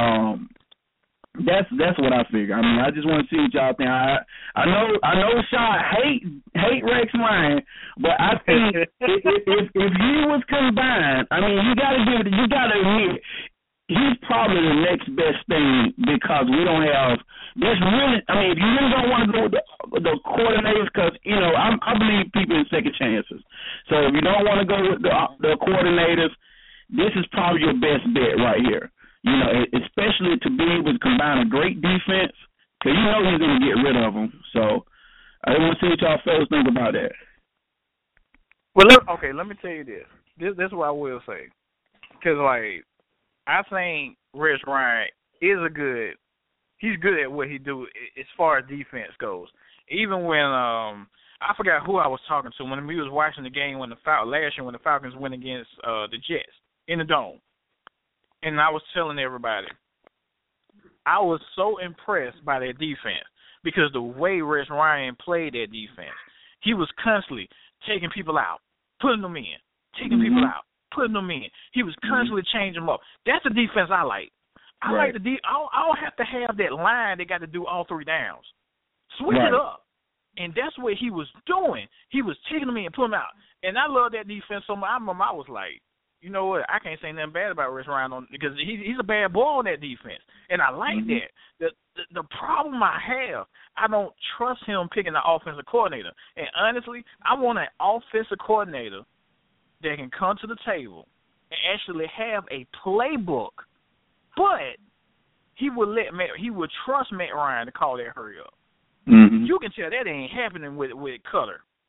that's what I figure. I mean, I just want to see what y'all think. I know Shaw hate Rex Ryan, but I think if he was combined, I mean, you got to admit he's probably the next best thing because we don't have. There's really, I mean, if you really don't want to go with the coordinators, because you know I believe people in second chances. So if you don't want to go with the coordinators, this is probably your best bet right here. You know, especially to be able to combine a great defense, because you know he's going to get rid of them. So I want to see what y'all fellas think about that. Well, let me tell you this. This is what I will say. Because, like, I think Rex Ryan he's good at what he do as far as defense goes. Even when, I forgot who I was talking to, when we was watching the game last year when the Falcons went against the Jets in the Dome. And I was telling everybody, I was so impressed by their defense because the way Rex Ryan played that defense, he was constantly taking people out, putting them in, taking people out, putting them in. He was constantly changing them up. That's the defense I like. I like the I don't have to have that line they got to do all 3 downs. Switch it up. And that's what he was doing. He was taking them in and putting them out. And I love that defense so much. I remember I was like, you know what? I can't say nothing bad about Rex Ryan because he's a bad boy on that defense, and I like that. The problem I have, I don't trust him picking the offensive coordinator. And honestly, I want an offensive coordinator that can come to the table and actually have a playbook, but he would trust Matt Ryan to call that hurry up. You can tell that ain't happening with Cutter.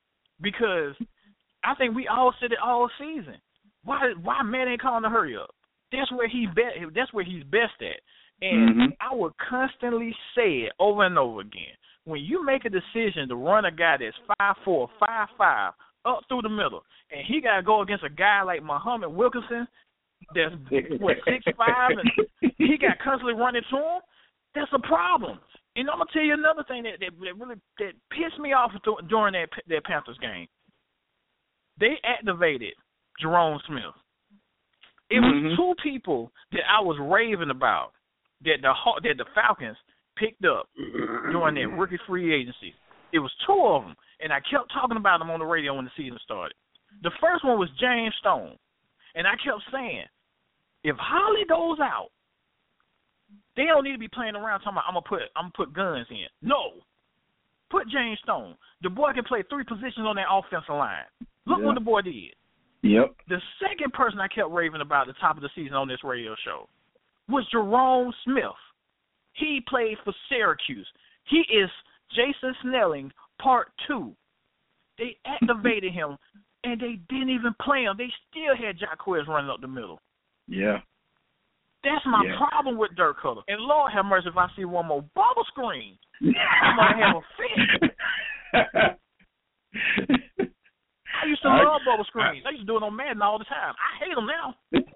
because I think we all said it all season. Why Matt ain't calling the hurry up? That's where he's best at. And I would constantly say it over and over again. When you make a decision to run a guy that's 5'4", 5'5", up through the middle, and he got to go against a guy like Muhammad Wilkerson that's 6'5", and he got constantly running to him, that's a problem. And I'm gonna tell you another thing that really pissed me off during that Panthers game. They activated Jerome Smith. It was two people that I was raving about that the Falcons picked up during that rookie free agency. It was two of them, and I kept talking about them on the radio when the season started. The first one was James Stone, and I kept saying, if Holly goes out, they don't need to be playing around talking about I'm gonna put guns in. No, put James Stone. The boy can play 3 positions on that offensive line. Look what the boy did. Yep. The second person I kept raving about at the top of the season on this radio show was Jerome Smith. He played for Syracuse. He is Jason Snelling Part 2. They activated him, and they didn't even play him. They still had Jacquez running up the middle. Yeah. That's my problem with Dirk Cutter. And Lord have mercy if I see one more bubble screen, I'm going to have a fit. I used to love bubble screens. I used to do it on Madden all the time. I hate them now.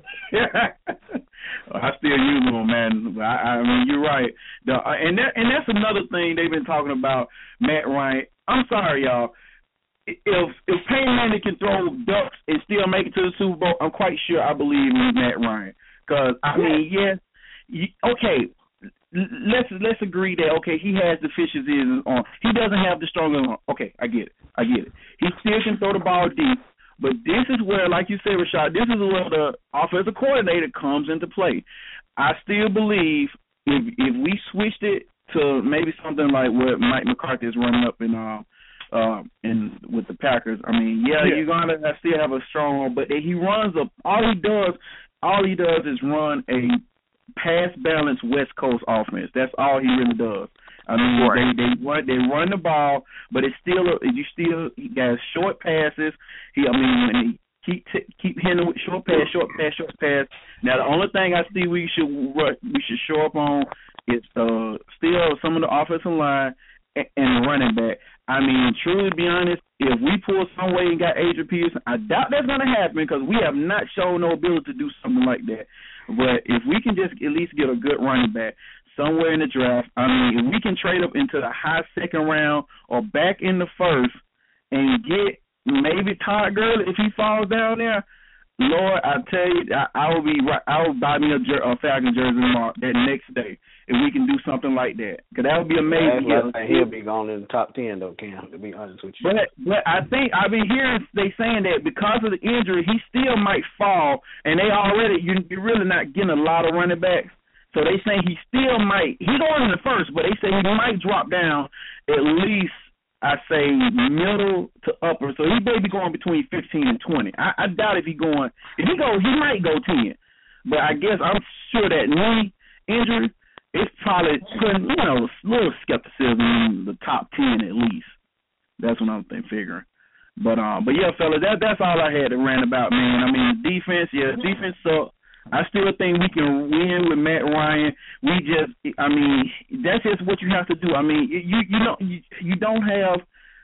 I still use them on Madden. I mean, you're right. And that's another thing they've been talking about, Matt Ryan. I'm sorry, y'all. If Peyton Manning can throw ducks and still make it to the Super Bowl, I'm quite sure I believe in Matt Ryan. Because, I mean, okay, let's agree that, okay, he has deficiencies on. He doesn't have the stronger arm. Okay, I get it. He still can throw the ball deep. But this is where, like you said, Rashad, this is where the offensive coordinator comes into play. I still believe if we switched it to maybe something like what Mike McCarthy is running up in with the Packers, I mean, you're going to still have a strong arm, but he runs all he does is run a pass-balanced West Coast offense. That's all he really does. I mean, they run the ball, but it's still he got short passes. When he keep hitting with short pass. Now the only thing I see we should show up on is still some of the offensive line and the running back. I mean, truly to be honest, if we pull some way and got Adrian Peterson, I doubt that's going to happen because we have not shown no ability to do something like that. But if we can just at least get a good running back somewhere in the draft, I mean, if we can trade up into the high second round or back in the first and get maybe Todd Gurley if he falls down there, Lord, I tell you, I will buy me a Falcon jersey tomorrow that next day if we can do something like that. Because that would be amazing. He'll be going in the top 10, though, Cam, to be honest with you. But I think I've been hearing they saying that because of the injury, he still might fall, and they already, you're really not getting a lot of running backs. So they saying he still might, he's going in the first, but they say he might drop down at least, I say, middle to upper. So he may be going between 15 and 20. I doubt if he goes, he might go 10. But I guess I'm sure that knee injury, it's probably putting, a little skepticism in the top 10 at least. That's what I'm figuring. But yeah, fellas, that's all I had to rant about, man. I mean, defense sucks. I still think we can win with Matt Ryan. That's just what you have to do. I mean, you don't have.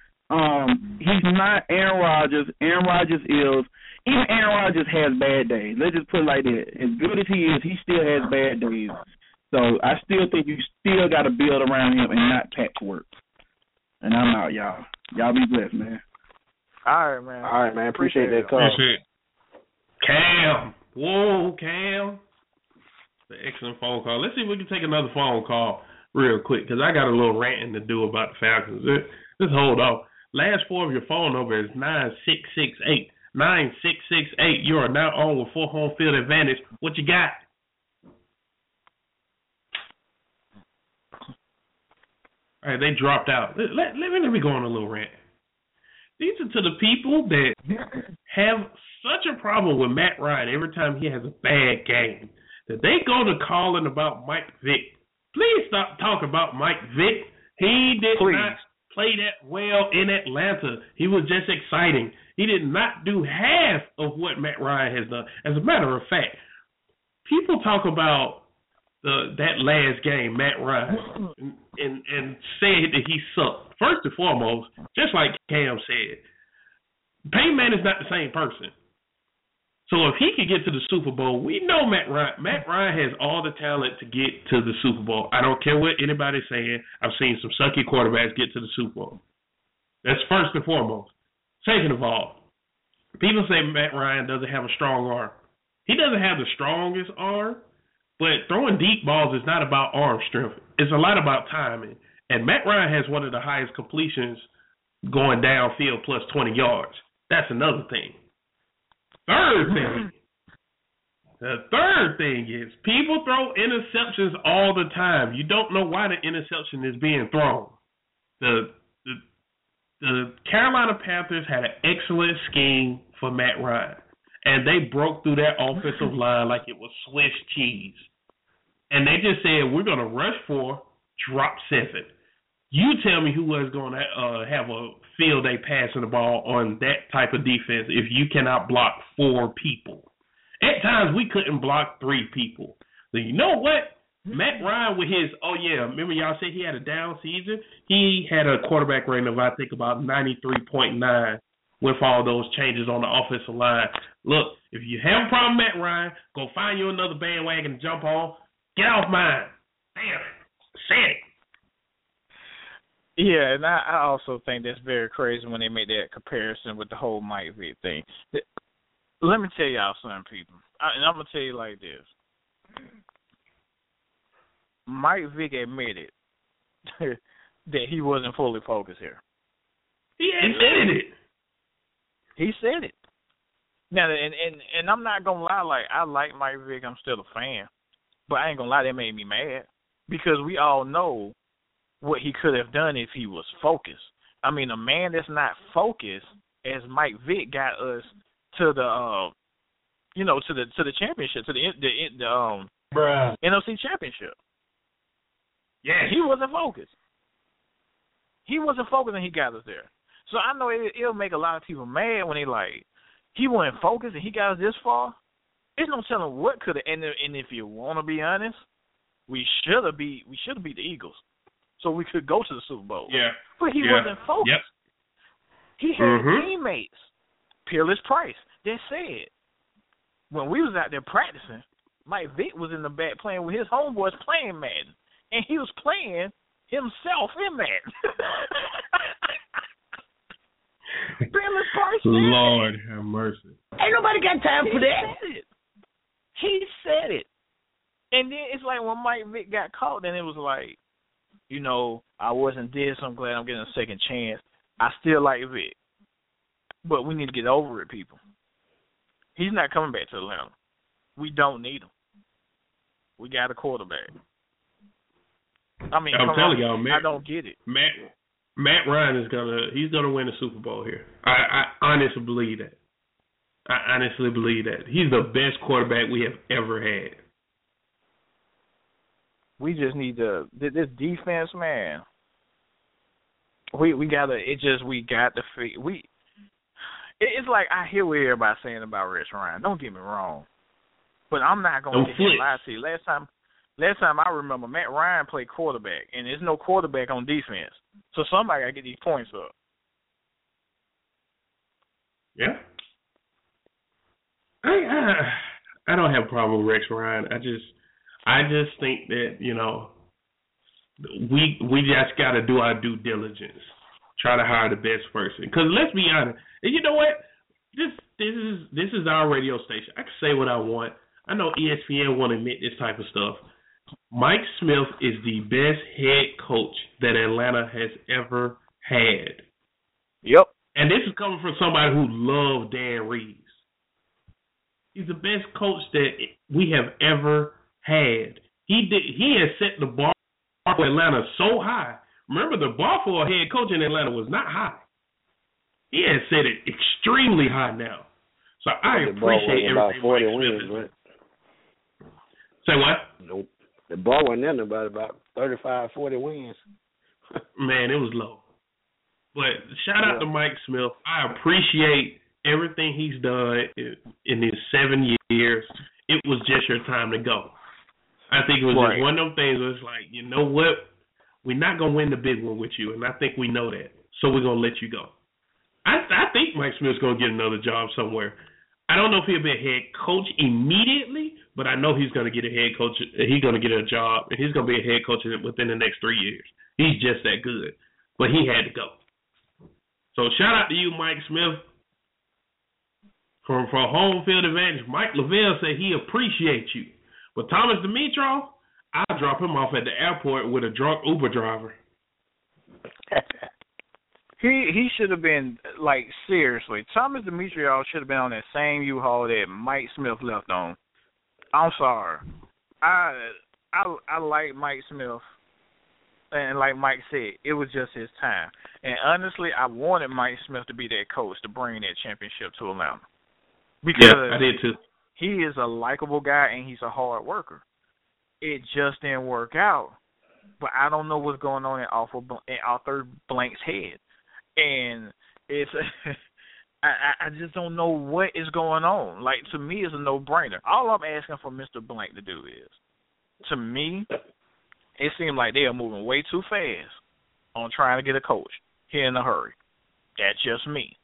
He's not Aaron Rodgers. Aaron Rodgers is. Even Aaron Rodgers has bad days. Let's just put it like that. As good as he is, he still has bad days. So I still think you still got to build around him and not patchwork. And I'm out, y'all. Y'all be blessed, man. All right, man. Appreciate that call. Appreciate it. Cam. Whoa, Cam. The excellent phone call. Let's see if we can take another phone call real quick because I got a little ranting to do about the Falcons. Just hold off. Last 4 of your phone number is 9668. 9668. You are now on with 4 home field advantage. What you got? All right, they dropped out. Let me go on a little rant. These are to the people that have such a problem with Matt Ryan every time he has a bad game that they go to calling about Mike Vick. Please stop talking about Mike Vick. He did not play that well in Atlanta. He was just exciting. He did not do half of what Matt Ryan has done. As a matter of fact, people talk about that last game, Matt Ryan, and said that he sucked. First and foremost, just like Cam said, Peyton Manning is not the same person. So if he could get to the Super Bowl, we know Matt Ryan has all the talent to get to the Super Bowl. I don't care what anybody's saying. I've seen some sucky quarterbacks get to the Super Bowl. That's first and foremost. Second of all, people say Matt Ryan doesn't have a strong arm. He doesn't have the strongest arm, but throwing deep balls is not about arm strength. It's a lot about timing. And Matt Ryan has one of the highest completions going downfield plus 20 yards. That's another thing. The third thing is people throw interceptions all the time. You don't know why the interception is being thrown. The Carolina Panthers had an excellent scheme for Matt Ryan, and they broke through that offensive line like it was Swiss cheese. And they just said, we're going to rush 4, drop 7. You tell me who was going to have a field day passing the ball on that type of defense if you cannot block 4 people. At times, we couldn't block 3 people. So you know what? Matt Ryan with his, remember y'all said he had a down season? He had a quarterback rating of, I think, about 93.9 with all those changes on the offensive line. Look, if you have a problem, Matt Ryan, go find you another bandwagon to jump on. Get off mine. Damn. Said it. Yeah, and I also think that's very crazy when they make that comparison with the whole Mike Vick thing. Let me tell y'all something, people. And I'm going to tell you like this. Mike Vick admitted that he wasn't fully focused here. He admitted it. He said it. Now, and I'm not going to lie, like, I like Mike Vick. I'm still a fan. But I ain't going to lie, that made me mad. Because we all know what he could have done if he was focused. I mean, a man that's not focused, as Mike Vick got us to the, to the championship, to the NFC championship. Yeah, he wasn't focused. He wasn't focused, and he got us there. So I know it'll make a lot of people mad when they like, he wasn't focused and he got us this far. There's no telling what could have. And if you want to be honest, we should have beat the Eagles, so we could go to the Super Bowl. Yeah, but he wasn't focused. Yep. He had teammates, Peerless Price, that said when we was out there practicing, Mike Vick was in the back playing with his homeboys playing Madden, and he was playing himself in Madden. Peerless Price. Lord have mercy. Ain't nobody got time for that. He said it. And then it's like when Mike Vick got caught, then it was like, I wasn't dead, so I'm glad I'm getting a second chance. I still like Vick. But we need to get over it, people. He's not coming back to Atlanta. We don't need him. We got a quarterback. I mean, I'm telling y'all, man. I don't get it. Matt Ryan is gonna win the Super Bowl here. I honestly believe that. He's the best quarterback we have ever had. We just need this defense, man. We got to it's like I hear what everybody's saying about Rex Ryan. Don't get me wrong, but I'm not going to lie to you. Last time I remember, Matt Ryan played quarterback, and there's no quarterback on defense. So somebody got to get these points up. Yeah. I don't have a problem with Rex Ryan. I just think that, we just got to do our due diligence. Try to hire the best person. Because let's be honest, and you know what? This is our radio station. I can say what I want. I know ESPN won't admit this type of stuff. Mike Smith is the best head coach that Atlanta has ever had. Yep. And this is coming from somebody who loved Dan Reeves. He's the best coach that we have ever had. He has set the bar for Atlanta so high. Remember, the bar for a head coach in Atlanta was not high. He has set it extremely high now. So I appreciate everything. About 40 wins, right? Say what? Nope. The bar wasn't in about 35, 40 wins. Man, it was low. But shout out to Mike Smith. I appreciate everything he's done in his 7 years. It was just your time to go. I think it was just one of them things where it's like, you know what? We're not going to win the big one with you, and I think we know that. So we're going to let you go. I think Mike Smith's going to get another job somewhere. I don't know if he'll be a head coach immediately, but I know he's going to get a head coach. He's going to get a job, and he's going to be a head coach within the next 3 years. He's just that good. But he had to go. So shout out to you, Mike Smith. For home field advantage, Mike Lavelle said he appreciates you. But Thomas Dimitrov, I'll drop him off at the airport with a drunk Uber driver. He should have been, like, seriously. Thomas Dimitrov should have been on that same U-Haul that Mike Smith left on. I'm sorry. I like Mike Smith. And like Mike said, it was just his time. And honestly, I wanted Mike Smith to be that coach to bring that championship to Atlanta. Because I did too. He is a likable guy and he's a hard worker. It just didn't work out. But I don't know what's going on in Arthur Blank's head. And it's I just don't know what is going on. Like, to me, it's a no-brainer. All I'm asking for Mr. Blank to do is, to me, it seems like they are moving way too fast on trying to get a coach here in a hurry. That's just me.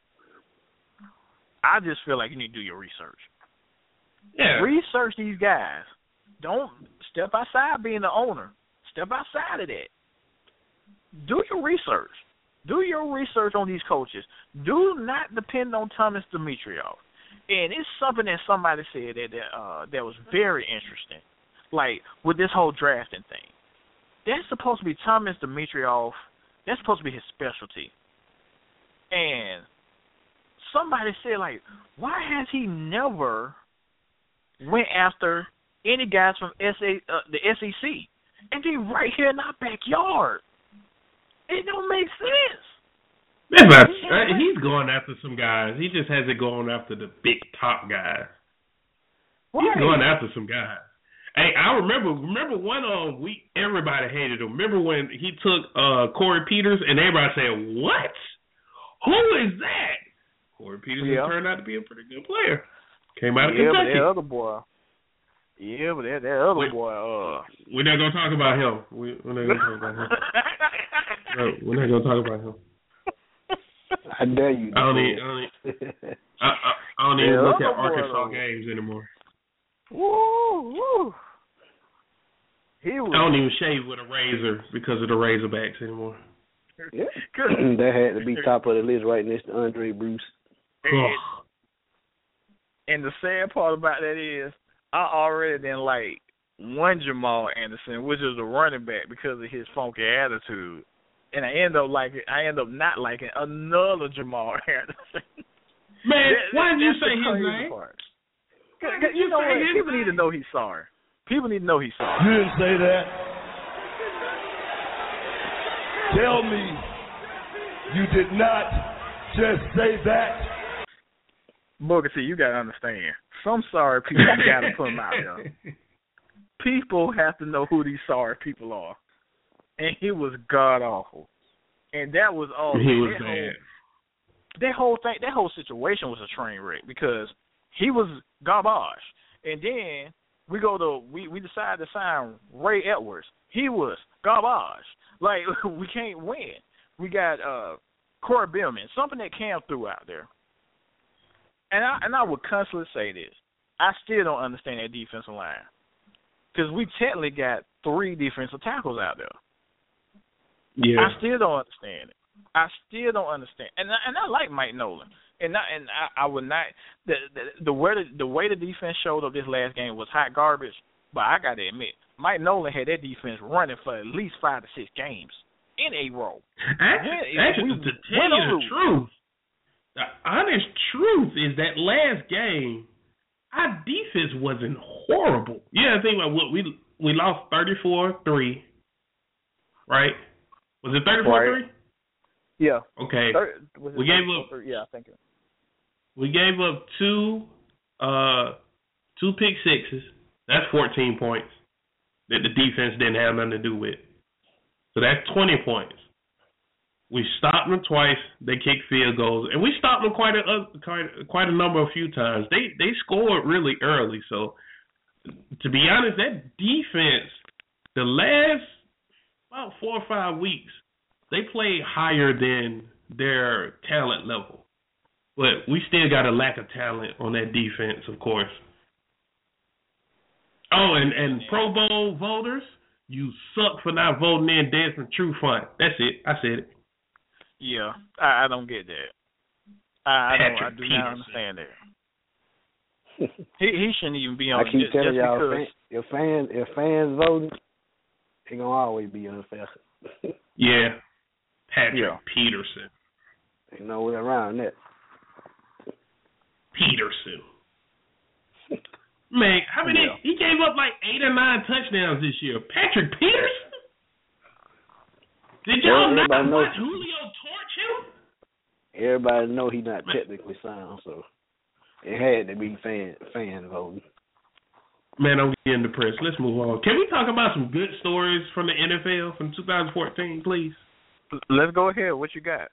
I just feel like you need to do your research. Yeah. Research these guys. Don't step outside being the owner. Step outside of that. Do your research. Do your research on these coaches. Do not depend on Thomas Dimitrov. And it's something that somebody said that was very interesting. Like, with this whole drafting thing. That's supposed to be Thomas Dimitrov. That's supposed to be his specialty. And somebody said, like, why has he never went after any guys from the SEC? And they right here in our backyard. It don't make sense. He's going after some guys. He just hasn't gone after the big top guys. Right. He's going after some guys. Hey, I remember one everybody hated him. Remember when he took Corey Peters and everybody said, "What? Who is that?" Corey Peters turned out to be a pretty good player. Came out of Kentucky. But that other boy. Yeah, but that other boy. We're not gonna talk about him. We're not gonna talk about him. No, we're not gonna talk about him. I dare you. I don't even look at Arkansas games anymore. Woo! I don't even shave with a razor because of the Razorbacks anymore. Yeah. That had to be top of the list right next to Andre Bruce. And the sad part about that is, I already didn't like one Jamal Anderson, which is a running back, because of his funky attitude. And I end up not liking another Jamal Anderson. Man, why didn't you say his name? You know what? People need to know he's sorry. People need to know he's sorry. You didn't say that. Tell me you did not just say that. Booker T, you got to understand. Some sorry people, you got to put them out there. People have to know who these sorry people are. And he was god-awful. And that was all. He was bad. That whole situation was a train wreck, because he was garbage. And then we decided to sign Ray Edwards. He was garbage. Like, we can't win. We got Corey Billman, something that Cam threw out there. And I would constantly say this. I still don't understand that defensive line, because we technically got 3 defensive tackles out there. Yeah. I still don't understand it. I still don't understand. And I like Mike Nolan. And I would not the way the defense showed up this last game was hot garbage. But I got to admit, Mike Nolan had that defense running for at least 5 to 6 games in a row. Actually, to tell you the truth, the honest truth is that last game, our defense wasn't horrible. Yeah, I think about what we lost 34-3, right? Was it 34-3? Yeah. Okay. We gave up. Yeah, I think it. We gave up 2 pick sixes. That's 14 points that the defense didn't have nothing to do with. So that's 20 points. We stopped them twice. They kicked field goals, and we stopped them quite a number of few times. They scored really early. So, to be honest, that defense, the last about 4 or 5 weeks, they played higher than their talent level. But we still got a lack of talent on that defense, of course. Oh, and Pro Bowl voters, you suck for not voting in Desmond Trufant. That's it. I said it. Yeah, I don't get that. I do Peterson. not understand that. He shouldn't even be on. I keep telling y'all, because if fans voting, it's gonna always be unfair. Yeah, Patrick Peterson. Ain't no way around that. Peterson. Man, how many? Yeah. He gave up like 8 or 9 touchdowns this year. Patrick Peterson? Did y'all not watch Julio torch him? Everybody know he's not technically sound, so it had to be fan voting. Man, I'm getting depressed. Let's move on. Can we talk about some good stories from the NFL from 2014, please? Let's go ahead. What you got?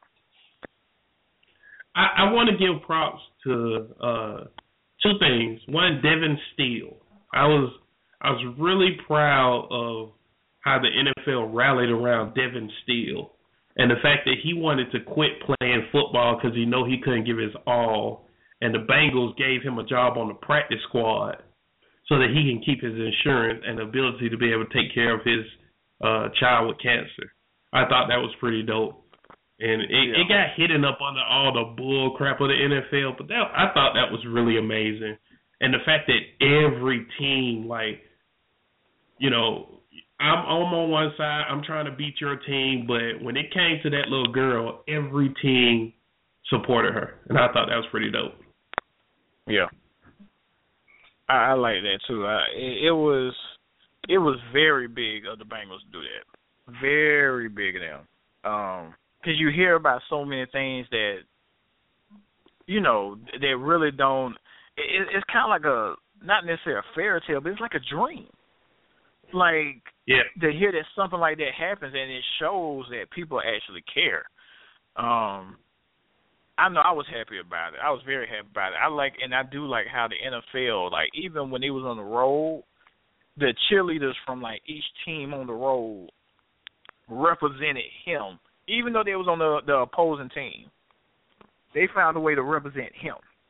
I want to give props to 2 things. One, Devin Steele. I was really proud of how the NFL rallied around Devin Steele and the fact that he wanted to quit playing football because he knew he couldn't give his all, and the Bengals gave him a job on the practice squad so that he can keep his insurance and ability to be able to take care of his child with cancer. I thought that was pretty dope. And it got hidden up under all the bull crap of the NFL, but I thought that was really amazing. And the fact that every team, like, you know, I'm on one side, I'm trying to beat your team, but when it came to that little girl, every team supported her. And I thought that was pretty dope. Yeah. I like that, too. It was very big of the Bengals to do that. Very big of them. Because you hear about so many things that, you know, they really don't. It's kind of like not necessarily a fairy tale, but it's like a dream. Like, to hear that something like that happens, and it shows that people actually care. I know I was happy about it. I was very happy about it. I do like how the NFL, like, even when he was on the road, the cheerleaders from, like, each team on the road represented him. Even though they was on the opposing team, they found a way to represent him.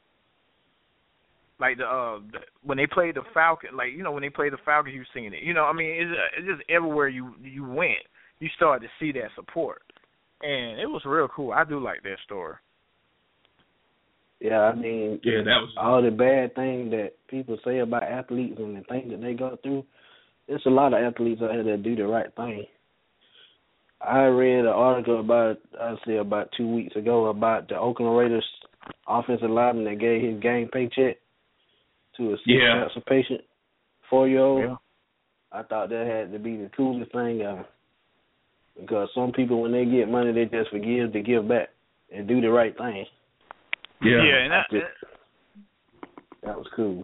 Like when they played the Falcons, like, you know, when they played the Falcons, you've seen it. You know, I mean, it's just everywhere you went, you started to see that support, and it was real cool. I do like that story. Yeah, I mean, that was all the bad things that people say about athletes and the things that they go through. There's a lot of athletes out here that do the right thing. I read an article about 2 weeks ago about the Oakland Raiders offensive lineman that gave his game paycheck to a cancer patient, 4-year-old. Yeah. I thought that had to be the coolest thing ever. Because some people, when they get money, they just forgive to give back and do the right thing. Yeah, and that was cool.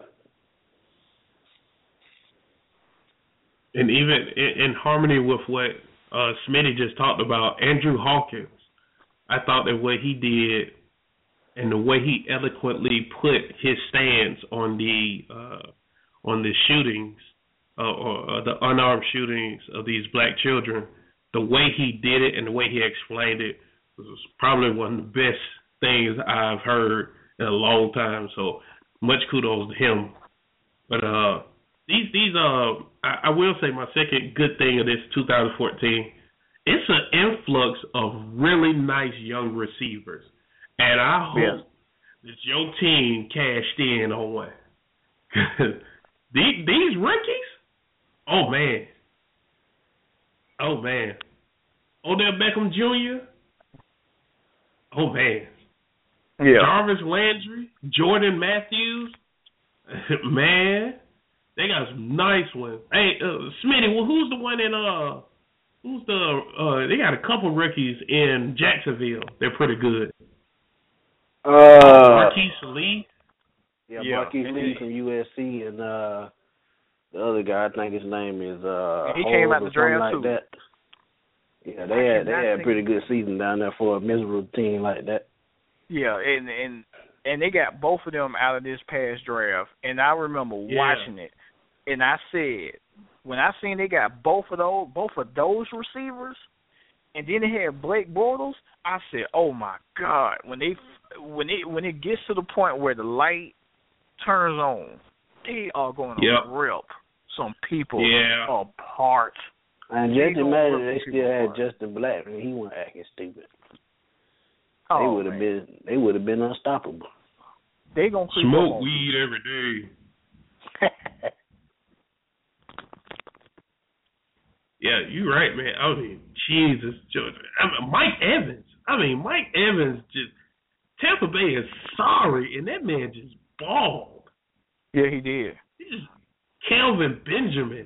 And even in harmony with what Smitty just talked about, Andrew Hawkins, I thought that what he did and the way he eloquently put his stance on the shootings or the unarmed shootings of these black children, the way he did it and the way he explained it was probably one of the best things I've heard in a long time. So much kudos to him. But I will say my second good thing of this 2014, it's an influx of really nice young receivers. And I hope that your team cashed in on one. These rookies, oh man. Odell Beckham Jr., oh man. Yeah. Jarvis Landry, Jordan Matthews, man. They got some nice ones. Hey, Smitty, well, who's the one in they got a couple rookies in Jacksonville. They're pretty good. Marquise Lee. Yeah, Marquise Lee from USC, and the other guy, I think his name is he came out the draft like too. That. Yeah, they had a pretty good season down there for a miserable team like that. Yeah, and they got both of them out of this past draft, and I remember watching it, and I said, when I seen they got both of those receivers, and then they had Blake Bortles, I said, oh my God, when it gets to the point where the light turns on, they are going to rip some people apart. And just imagine they still had Justin Black and he wasn't acting stupid. They would have been unstoppable. They gonna smoke weed every day. Yeah, you're right, man. I mean, Jesus, Mike Evans. Mike Evans just Tampa Bay is sorry, and that man just balled. Yeah, he did. Kelvin Benjamin.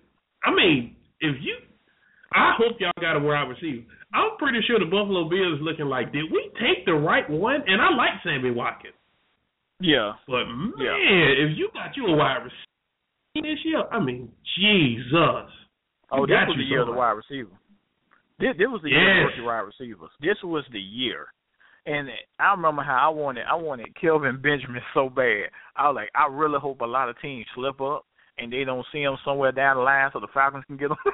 I hope y'all got a wide receiver. I'm pretty sure the Buffalo Bills looking like, did we take the right one? And I like Sammy Watkins. Yeah. But, man, if you got you a wide receiver this year, Jesus. Oh, this was the year of the wide receiver. This was the year of rookie wide receivers. This was the year. And I remember how I wanted Kelvin Benjamin so bad. I was like, I really hope a lot of teams slip up and they don't see him somewhere down the line so the Falcons can get him.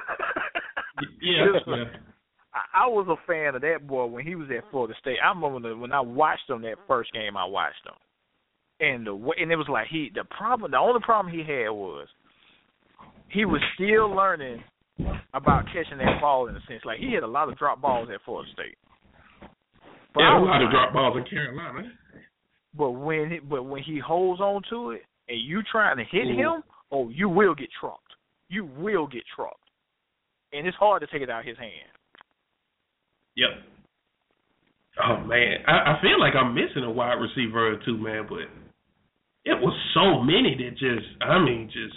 I was a fan of that boy when he was at Florida State. I remember when I watched him that first game I watched him. And it was like the only problem he had was he was still learning about catching that ball in a sense. Like he had a lot of drop balls at Florida State. But a lot of drop balls in Carolina. But when he holds on to it and you trying to hit him, you will get trucked. You will get trucked. And it's hard to take it out of his hand. Yep. Oh, man. I feel like I'm missing a wide receiver or two, man, but it was so many that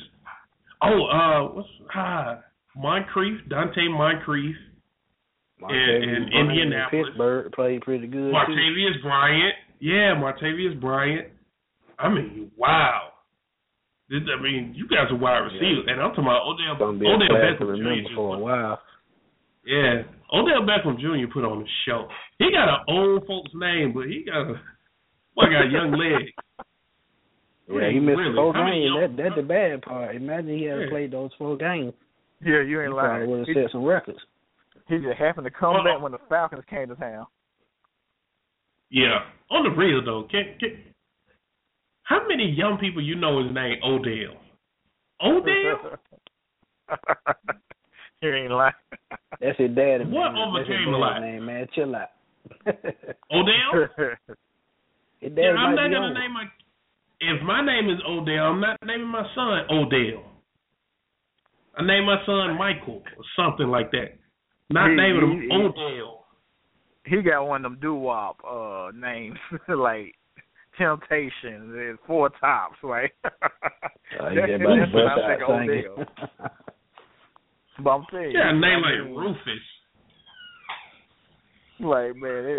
Moncrief, Dante Moncrief in Indianapolis. Pittsburgh played pretty good. Martavius Bryant. Yeah, Martavius Bryant. Wow. You guys are wide receivers, and I'm talking about Odell Beckham Jr. for a while. Yeah, Odell Beckham Jr. put on a show. He got an old folks name, but he got a young leg. Yeah, he missed 4 games. That's the bad part. Imagine he had played those 4 games. Yeah, you ain't lying. He would have set some records. He just happened to come back when the Falcons came to town. Yeah, on the real though, how many young people you know is named Odell? Odell? You ain't lying. That's his daddy. What overcame a lot? Name, man. Chill out. Odell? I'm not gonna name my. If my name is Odell, I'm not naming my son Odell. I name my son Michael or something like that. Not naming him Odell. He got one of them doo-wop names like Temptations and 4 Tops, right? That's what I think Odell. But I'm telling you, a name like Rufus. Like, man,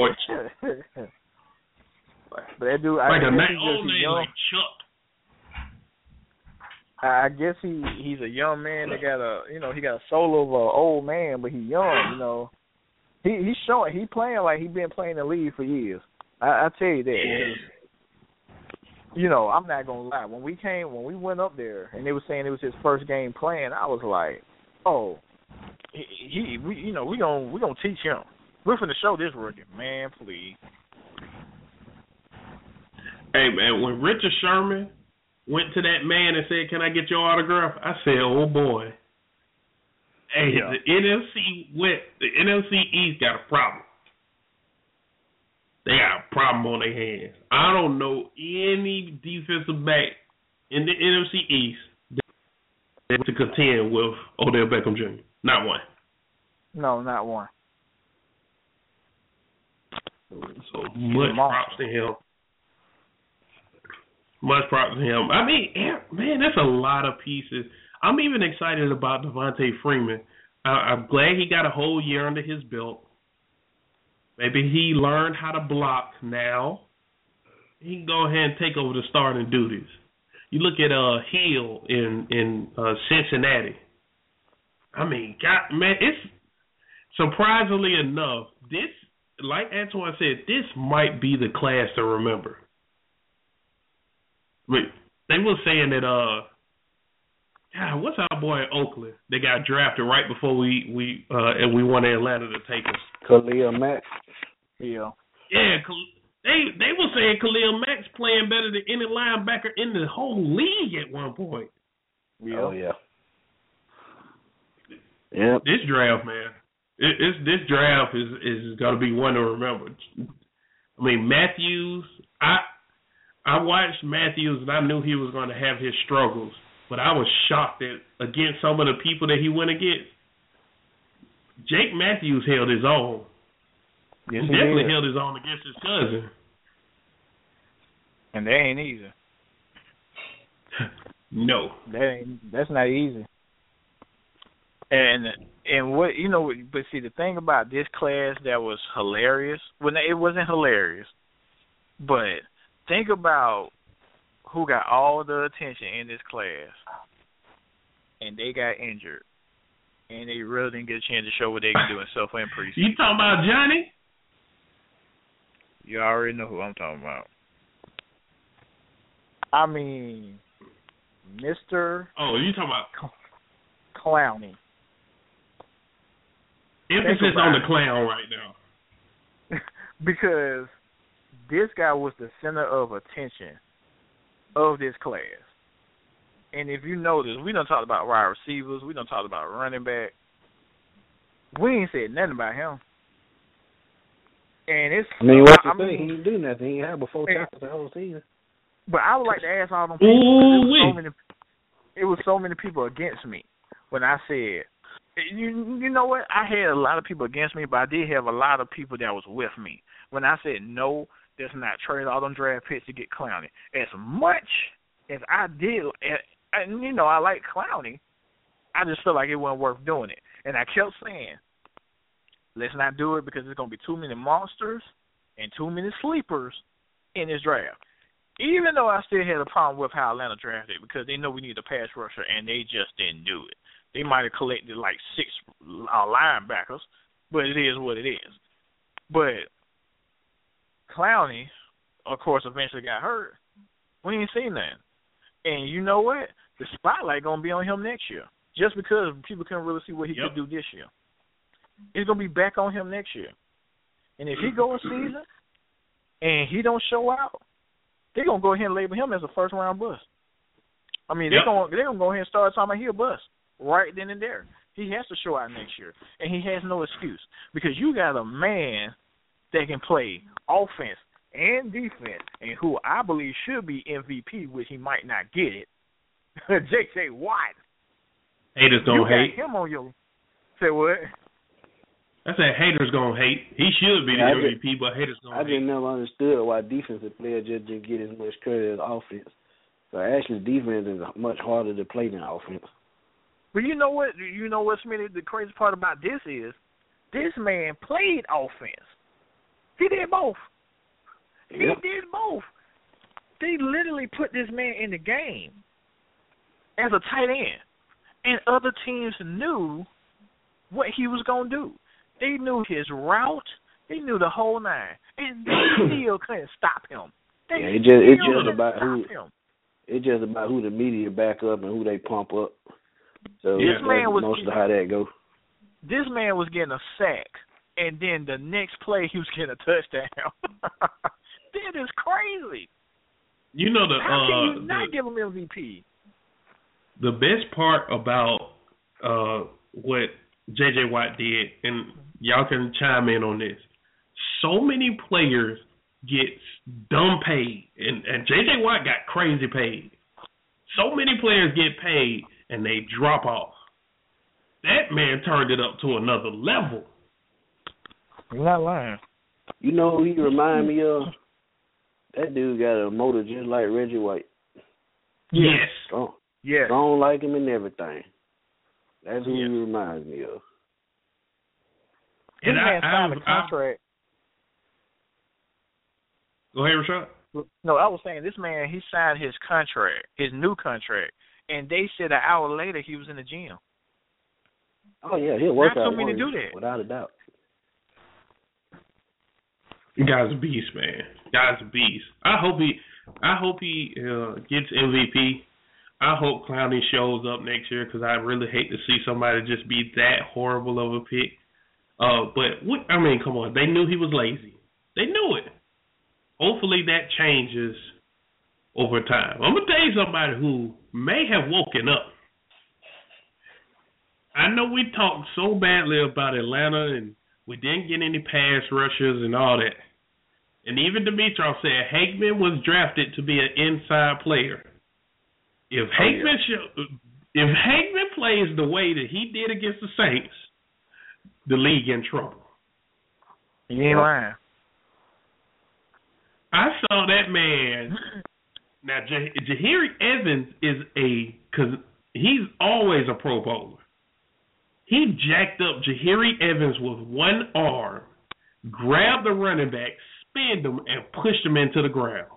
but that dude, like a old name like Chuck. I guess he's a young man that got a soul of an old man, but he's young. He's showing he playing like he been playing the league for years. I tell you that. I'm not gonna lie. When we went up there and they were saying it was his first game playing, I was like, oh, we gonna teach him. We're finna show this rookie, man. Please. Hey man, when Richard Sherman went to that man and said, "Can I get your autograph?" I said, "Oh boy." Hey, the NFC East got a problem. They got a problem on their hands. I don't know any defensive back in the NFC East that to contend with Odell Beckham Jr. Not one. No, not one. So much props to him. Much props to him. Man, that's a lot of pieces. I'm even excited about Devontae Freeman. I'm glad he got a whole year under his belt. Maybe he learned how to block now. He can go ahead and take over the starting duties. You look at Hill in Cincinnati. God, man, it's surprisingly enough, this, like Antoine said, this might be the class to remember. Wait, they were saying that what's our boy in Oakland? They got drafted right before we wanted Atlanta to take us. Khalil Mack. Yeah. Yeah, they were saying Khalil Mack's playing better than any linebacker in the whole league at one point. Yeah. Oh yeah. Yep. This draft, man. This draft is gonna be one to remember. I mean, Matthews. I watched Matthews and I knew he was going to have his struggles, but I was shocked that against some of the people that he went against, Jake Matthews held his own. Yes, he definitely held his own against his cousin. And that ain't easy. No. That's not easy. And what but see, the thing about this class that was hilarious, it wasn't hilarious, but think about who got all the attention in this class, and they got injured, and they really didn't get a chance to show what they can do in self-imp preseason. You talking about Johnny? You already know who I'm talking about. I mean, Mr. Oh, you talking about Clowney. Emphasis on the clown right now. Because this guy was the center of attention of this class. And if you notice, we done talked about wide receivers, we done talked about running back. We ain't said nothing about him. And it's he didn't do nothing. He had before tackles the whole season. But I would like to ask all them people. It was so many people against me when I said, you know what? I had a lot of people against me, but I did have a lot of people that was with me. When I said, no, let's not trade all them draft picks to get Clowney. As much as I did, and I like Clowney, I just felt like it wasn't worth doing it. And I kept saying, let's not do it because there's going to be too many monsters and too many sleepers in this draft. Even though I still had a problem with how Atlanta drafted because they know we need a pass rusher, and they just didn't do it. They might have collected like 6 linebackers, but it is what it is. But Clowney, of course, eventually got hurt. We ain't seen that. And you know what? The spotlight going to be on him next year just because people couldn't really see what he could do this year. It's going to be back on him next year. And if he goes a season and he don't show out, they're going to go ahead and label him as a first-round bust. I mean, they're going to go ahead and start talking about he a bust right then and there. He has to show out next year, and he has no excuse because you got a man that can play offense and defense, and who I believe should be MVP, which he might not get it, J.J. Watt. Haters don't hate. Him on your – say what? I said haters gonna hate. He should be the MVP, but haters gonna hate. I just never understood why defensive players just didn't get as much credit as offense. So actually, defense is much harder to play than offense. But you know what? You know what's really the crazy part about this is this man played offense. He did both. He did both. They literally put this man in the game as a tight end, and other teams knew what he was gonna do. They knew his route. They knew the whole nine, and they still couldn't stop him. It's just about who the media back up and who they pump up. So this man was most of how that goes. This man was getting a sack, and then the next play he was getting a touchdown. That is crazy. You know how can you not give him MVP? The best part about what J.J. Watt did, and y'all can chime in on this, so many players get dumb paid, and J.J. Watt got crazy paid. So many players get paid, and they drop off. That man turned it up to another level. You're not lying. You know who he remind me of? That dude got a motor just like Reggie White. Yes. Don't like him and everything. That's who he reminds me of. This man signed a contract. Go ahead, Rashad. No, I was saying this man, he signed his contract, his new contract, and they said an hour later he was in the gym. Oh yeah, he'll work Not out too many Warriors, do that. without a doubt. Guy's a beast, man. Guy's a beast. I hope he gets MVP. I hope Clowney shows up next year because I really hate to see somebody just be that horrible of a pick. Come on. They knew he was lazy. They knew it. Hopefully that changes over time. I'm going to tell you somebody who may have woken up. I know we talked so badly about Atlanta and we didn't get any pass rushers and all that. And even Dimitrov said Hageman was drafted to be an inside player. If Hageman plays the way that he did against the Saints, the league in trouble. You ain't lying. I saw that man. Now, Jahiri Evans because he's always a Pro Bowler. He jacked up Jahiri Evans with one arm, grabbed the running back, spinned him, and pushed him into the ground.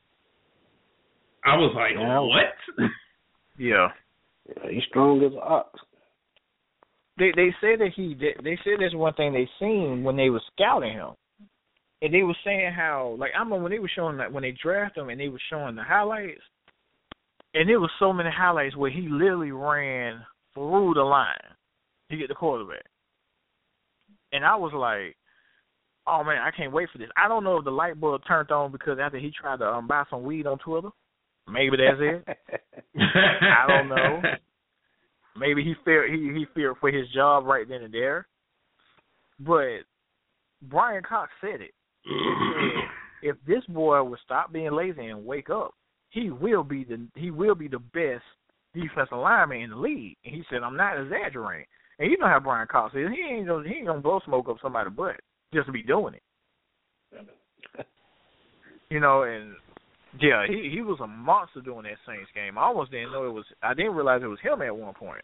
I was like, what? Yeah. He's strong as an ox. They said that they said that's one thing they seen when they were scouting him. And they were saying how, like, I remember when they were showing, like, when they drafted him and they were showing the highlights, and there was so many highlights where he literally ran through the line to get the quarterback. And I was like, oh, man, I can't wait for this. I don't know if the light bulb turned on because after he tried to buy some weed on Twitter. Maybe that's it. I don't know. Maybe he feared for his job right then and there. But Brian Cox said it. He said, if this boy would stop being lazy and wake up, he will be the best defensive lineman in the league. And he said, I'm not exaggerating. And you know how Brian Cox is. He ain't gonna blow smoke up somebody's butt just to be doing it. You know, and yeah, he was a monster during that Saints game. I almost didn't know it was. I didn't realize it was him at one point.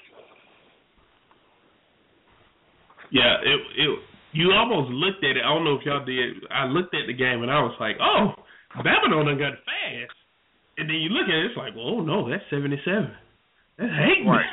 Yeah, it. You almost looked at it. I don't know if y'all did. I looked at the game and I was like, oh, Babylon done got fast. And then you look at it, it's like, well, oh no, that's 77. That's Hageman. Right.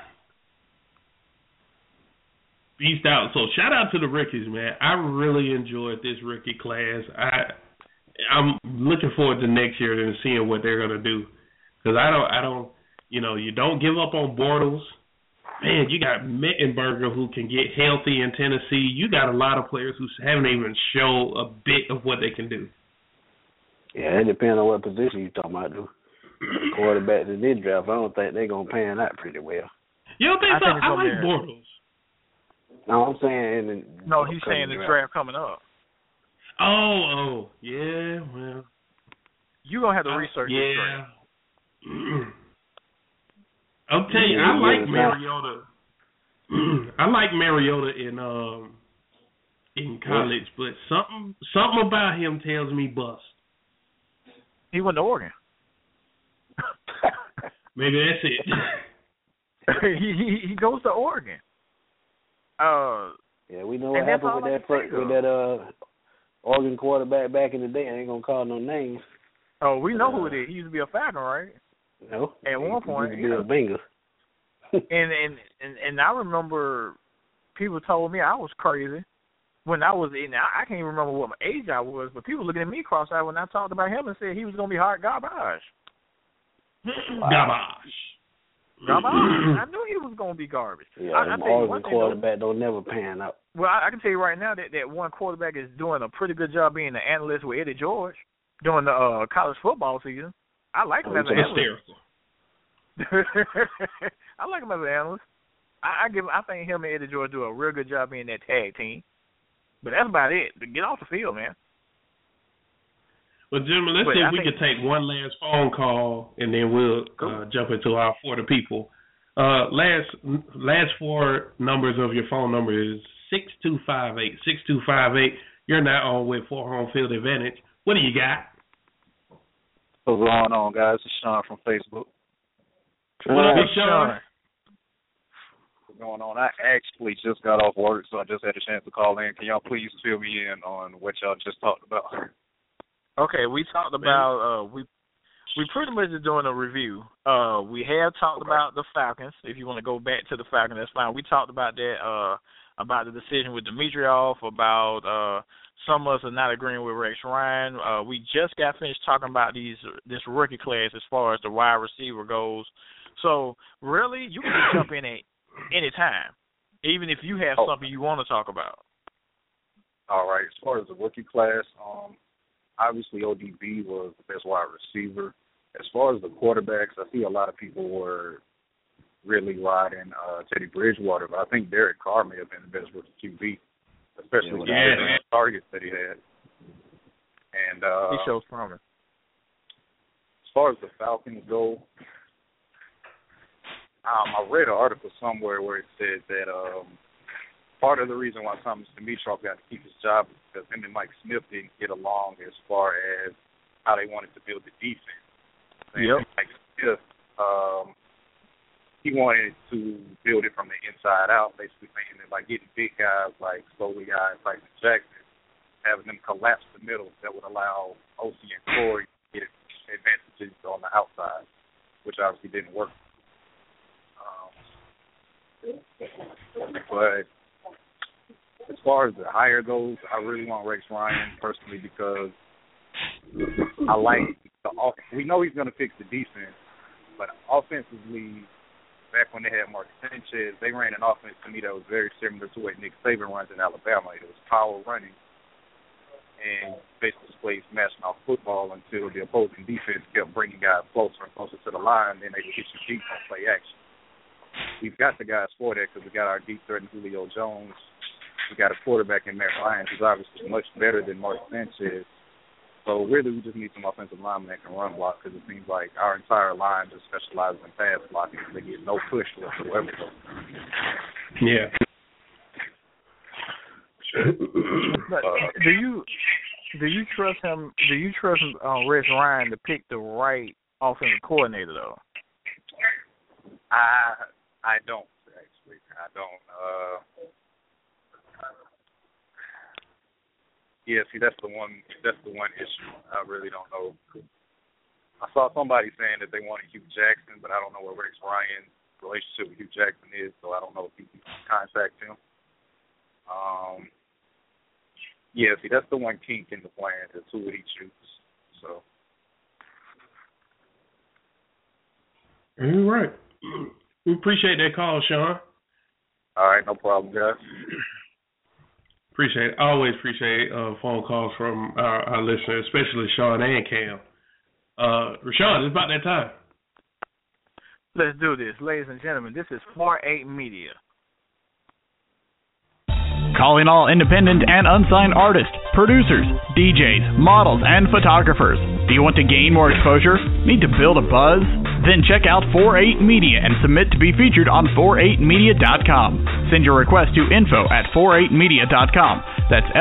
Beast out. So shout out to the rookies, man. I really enjoyed this rookie class. I'm looking forward to next year and seeing what they're gonna do. Because I don't, you don't give up on Bortles. Man, you got Mettenberger who can get healthy in Tennessee. You got a lot of players who haven't even shown a bit of what they can do. Yeah, it depends on what position you're talking about, dude. Quarterbacks in this draft, I don't think they're going to pan out pretty well. You don't think so? I like Bortles. No, I'm saying... No, he's saying the draft coming up. Oh, yeah, well... You're going to have to research this draft. I'll tell you, I like Mariota. I like Mariota in college, but something about him tells me bust. He went to Oregon. Maybe that's it. he goes to Oregon. Yeah, we know what happened with that Oregon quarterback back in the day. I ain't gonna call no names. Oh, we know who it is. He used to be a Falcon, right? No. At one point, he used to be a Bengal. and I remember people told me I was crazy when I was in. I can't even remember what my age I was, but people looking at me cross-eyed when I talked about him and said he was going to be hard garbage. Garbage. I knew he was going to be garbage. Yeah, I Oregon quarterback don't never pan out. Well, I can tell you right now that one quarterback is doing a pretty good job being the analyst with Eddie George during the college football season. I like him as an analyst. I like him as an analyst. I think him and Eddie George do a real good job being that tag team. But that's about it. Get off the field, man. Well, gentlemen, let's see if we can take one last phone call, and then we'll jump into our For the People. Last four numbers of your phone number is 6258. 6258. You're now on with For Home Field Advantage. What do you got? What's going on, guys? It's Sean from Facebook. What up, Sean? What's going on? I actually just got off work, so I just had a chance to call in. Can y'all please fill me in on what y'all just talked about? Okay, we talked about we we pretty much are doing a review. We have talked about the Falcons. If you want to go back to the Falcons, that's fine. We talked about that, about the decision with Dimitroff, about some of us are not agreeing with Rex Ryan. We just got finished talking about this rookie class as far as the wide receiver goes. So, really, you can just jump in at any time, even if you have something you want to talk about. All right. As far as the rookie class, obviously ODB was the best wide receiver. As far as the quarterbacks, I see a lot of people were really riding Teddy Bridgewater, but I think Derek Carr may have been the best rookie QB, especially with the targets that he had. And he shows promise. As far as the Falcons go, I read an article somewhere where it said that part of the reason why Thomas Dimitroff got to keep his job is because him and Mike Smith didn't get along as far as how they wanted to build the defense. Yep. Mike Smith, he wanted to build it from the inside out, basically saying that by getting big guys like slowly guys like Jackson, having them collapse the middle, that would allow OC and Corey to get advantages on the outside, which obviously didn't work. But as far as the hire goes, I really want Rex Ryan personally because I like the offense. We know he's going to fix the defense, but offensively, back when they had Mark Sanchez, they ran an offense to me that was very similar to what Nick Saban runs in Alabama. It was power running and basically plays smashing off football until the opposing defense kept bringing guys closer and closer to the line, then they would hit you deep on play action. We've got the guys for that because we got our deep threat in Julio Jones. We got a quarterback in Matt Ryan who's obviously much better than Mark Sanchez. So really we just need some offensive linemen that can run block because it seems like our entire line just specializes in pass blocking. They get no push whatsoever. Yeah. But do you trust him? Do you trust Rex Ryan to pick the right offensive coordinator though? I don't actually. I don't. Yeah, see, that's the one issue. I really don't know. I saw somebody saying that they wanted Hugh Jackson, but I don't know what Rex Ryan's relationship with Hugh Jackson is, so I don't know if he can contact him. Yeah, see, that's the one kink in the plan. That's who he chooses. So. All right. We appreciate that call, Sean. All right, no problem, guys. Always appreciate phone calls from our listeners, especially Sean and Cam. Rashawn, it's about that time. Let's do this. Ladies and gentlemen, this is 4-8 Media. Calling all independent and unsigned artists, producers, DJs, models, and photographers. Do you want to gain more exposure? Need to build a buzz? Then check out 4-8 Media and submit to be featured on 48media.com. Send your request to info@48media.com. That's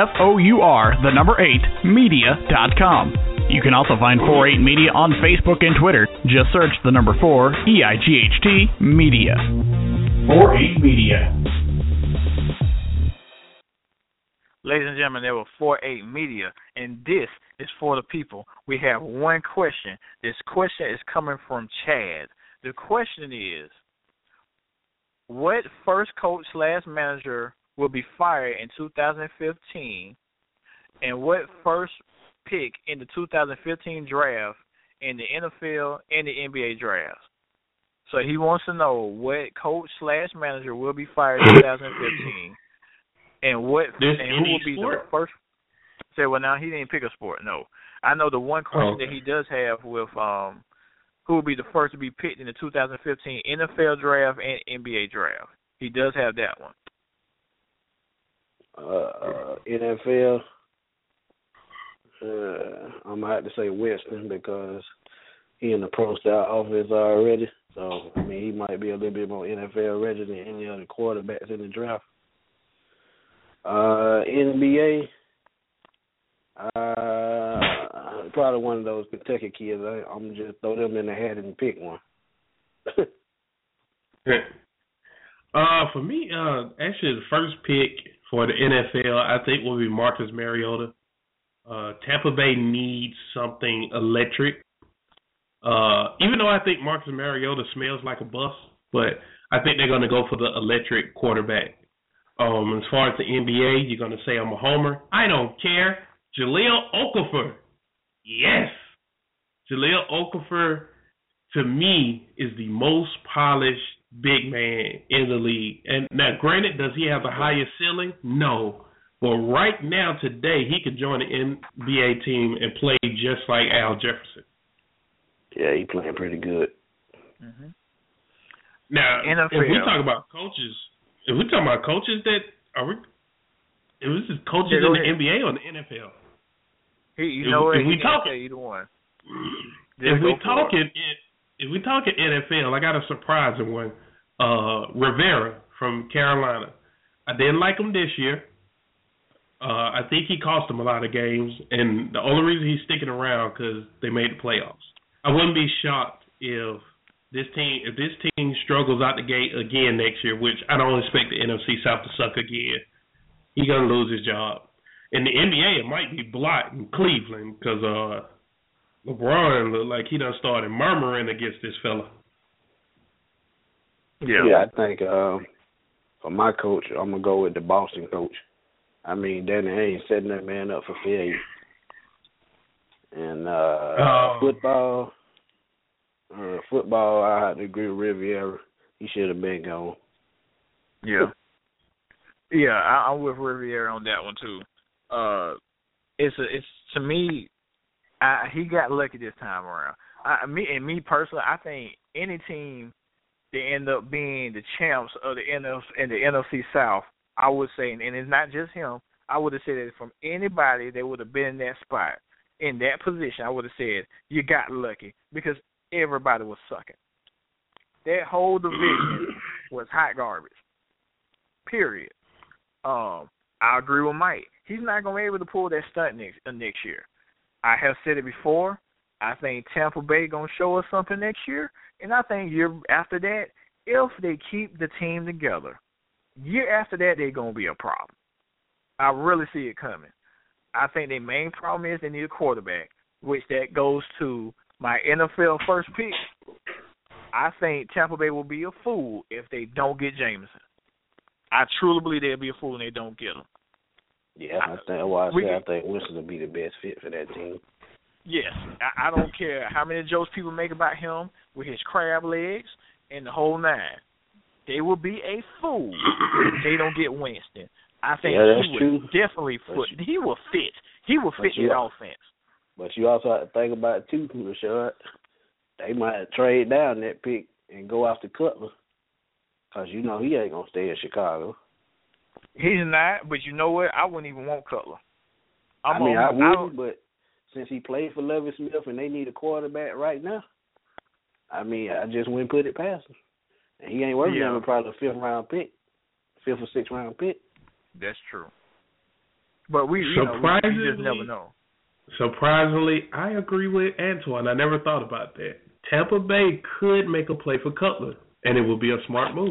FOUR8media.com. You can also find 4-8 Media on Facebook and Twitter. Just search the number 4, EIGHT, Media. 4-8 Media. Ladies and gentlemen, there were 4-8 Media, and this is for the people. We have one question. This question is coming from Chad. The question is, what first coach/manager will be fired in 2015, and what first pick in the 2015 draft in the NFL and the NBA draft? So he wants to know what coach/manager will be fired in 2015. And who will be the first? Say, well, now he didn't pick a sport. No, I know the one question that he does have with who will be the first to be picked in the 2015 NFL draft and NBA draft. He does have that one. NFL. I'm gonna have to say Winston because he in the pro style offense already. So I mean, he might be a little bit more NFL ready than any other quarterbacks in the draft. NBA, probably one of those Kentucky kids. I'm just throw them in the hat and pick one. For me, actually the first pick for the NFL, I think, will be Marcus Mariota. Tampa Bay needs something electric. Even though I think Marcus Mariota smells like a bust, but I think they're going to go for the electric quarterback. As far as the NBA, you're going to say I'm a homer. I don't care. Jahlil Okafor. Yes. Jahlil Okafor, to me, is the most polished big man in the league. And now, granted, does he have the highest ceiling? No. But right now, today, he could join the NBA team and play just like Al Jefferson. Yeah, he playing pretty good. Mm-hmm. Now, if we talk about coaches, that are we? It was just coaches in the NBA or the NFL. He can tell either one. If we talking NFL, I got a surprising one. Rivera from Carolina. I didn't like him this year. I think he cost them a lot of games, and the only reason he's sticking around because they made the playoffs. I wouldn't be shocked if this team struggles out the gate again next year, which I don't expect the NFC South to suck again. He's gonna lose his job. In the NBA, it might be Blott in Cleveland because LeBron looked like he done started murmuring against this fella. Yeah, I think for my coach, I'm gonna go with the Boston coach. I mean, Danny Ainge setting that man up for failure. And football, I have to agree with Riviera. He should have been gone. Yeah, I'm with Riviera on that one too. It's to me, he got lucky this time around. Me personally, I think any team that end up being the champs of the NFC South, I would say, and it's not just him, I would have said that from anybody that would have been in that spot, in that position, I would have said you got lucky because everybody was sucking. That whole division was hot garbage. Period. I agree with Mike. He's not going to be able to pull that stunt next year. I have said it before. I think Tampa Bay going to show us something next year, and I think year after that, if they keep the team together, year after that, they're going to be a problem. I really see it coming. I think their main problem is they need a quarterback, which that goes to my NFL first pick. I think Tampa Bay will be a fool if they don't get Jameson. I truly believe they'll be a fool when they don't get him. Yeah, I think Winston will be the best fit for that team. Yes, I don't care how many jokes people make about him with his crab legs and the whole nine. They will be a fool if they don't get Winston. I think he will definitely fit. He will fit. He will fit the offense. But you also have to think about it too, Rashad. They might trade down that pick and go after Cutler, because you know he ain't gonna stay in Chicago. He's not, but you know what? I wouldn't even want Cutler. I wouldn't, but since he played for Lovie Smith and they need a quarterback right now, I mean, I just wouldn't put it past him. And he ain't working on probably a 5th or 6th round pick. That's true. But we just never know. Surprisingly, I agree with Antoine. I never thought about that. Tampa Bay could make a play for Cutler, and it would be a smart move.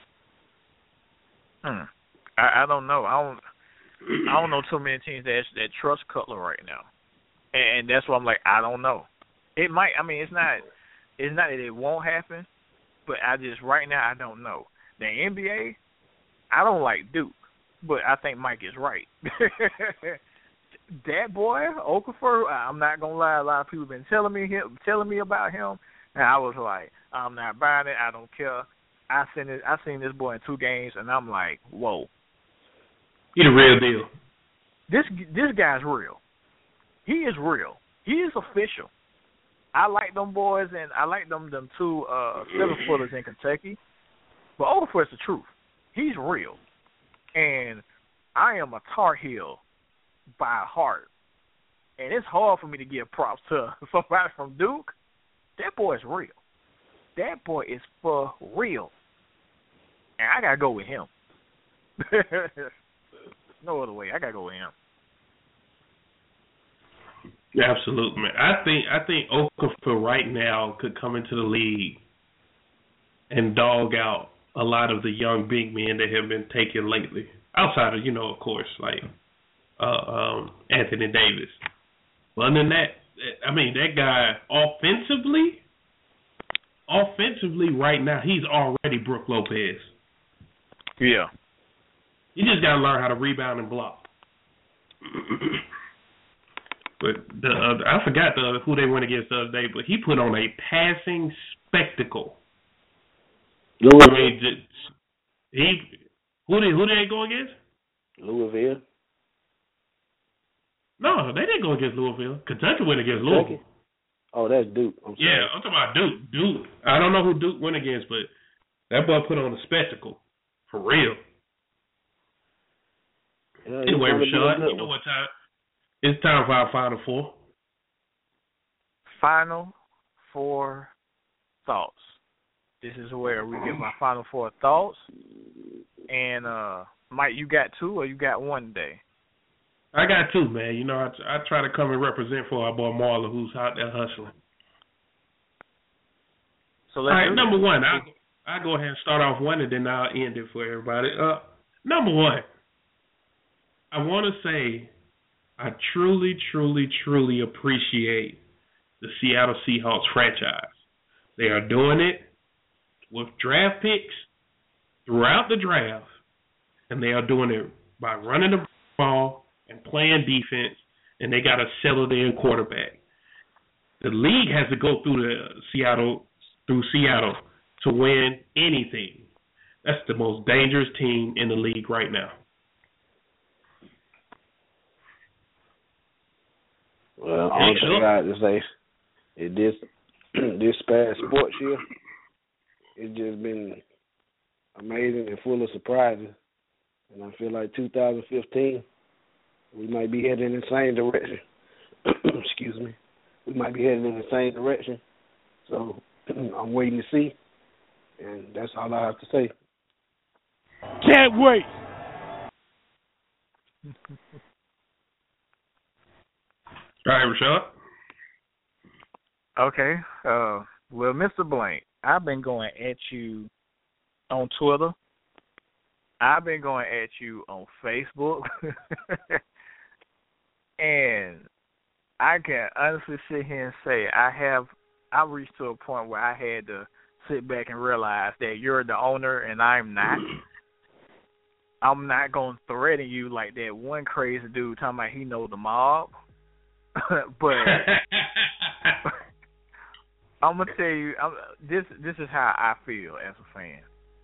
I don't know. I don't know too many teams that trust Cutler right now, and that's why I'm like, I don't know. It might. I mean, it's not that it won't happen, but right now I don't know. The NBA, I don't like Duke, but I think Mike is right. That boy Okafor, I'm not gonna lie. A lot of people have been telling me about him, and I was like, I'm not buying it. I don't care. I seen this boy in 2 games, and I'm like, whoa. He's the real deal. This guy's real. He is real. He is official. I like them boys, and I like them 2 7-footers in Kentucky. But Okafor is the truth. He's real. And I am a Tar Heel by heart. And it's hard for me to give props to somebody from Duke. That boy is real. That boy is for real. And I got to go with him. No other way. I got to go with him. Absolutely, man. I think Okafor right now could come into the league and dog out a lot of the young big men that have been taken lately. Outside of, of course, like Anthony Davis. But other than that, I mean, that guy offensively right now, he's already Brook Lopez. Yeah. You just got to learn how to rebound and block. But I forgot who they went against the other day, but he put on a passing spectacle. Louisville. Who did they go against? Louisville. No, they didn't go against Louisville. Kentucky went against Louisville. Oh, that's Duke. I'm sorry. Yeah, I'm talking about Duke. Duke. I don't know who Duke went against, but that boy put on a spectacle. For real. Yeah, anyway, Rashad, you know what time? It's time for our Final Four. Final Four thoughts. This is where we get my Final Four thoughts. And, Mike, you got two or you got one today? I got two, man. You know, I try to come and represent for our boy Marlon, who's out there hustling. So all right, number one. I'll go ahead and start off one, and then I'll end it for everybody. Number one, I want to say I truly, truly, truly appreciate the Seattle Seahawks franchise. They are doing it with draft picks throughout the draft, and they are doing it by running the ball and playing defense, and they got a settled-in quarterback. The league has to go through Seattle to win anything. That's the most dangerous team in the league right now. Well, all I got to say is this past sports year, it's just been amazing and full of surprises. And I feel like 2015, we might be heading in the same direction. Excuse me. We might be heading in the same direction. So I'm waiting to see. And that's all I have to say. Can't wait. All right, Rashad. Okay. Well, Mr. Blank, I've been going at you on Twitter. I've been going at you on Facebook. And I can honestly sit here and say I reached to a point where I had to sit back and realize that you're the owner and I'm not. I'm not going to threaten you like that one crazy dude talking about he knows the mob. But I'm going to tell you, this is how I feel as a fan.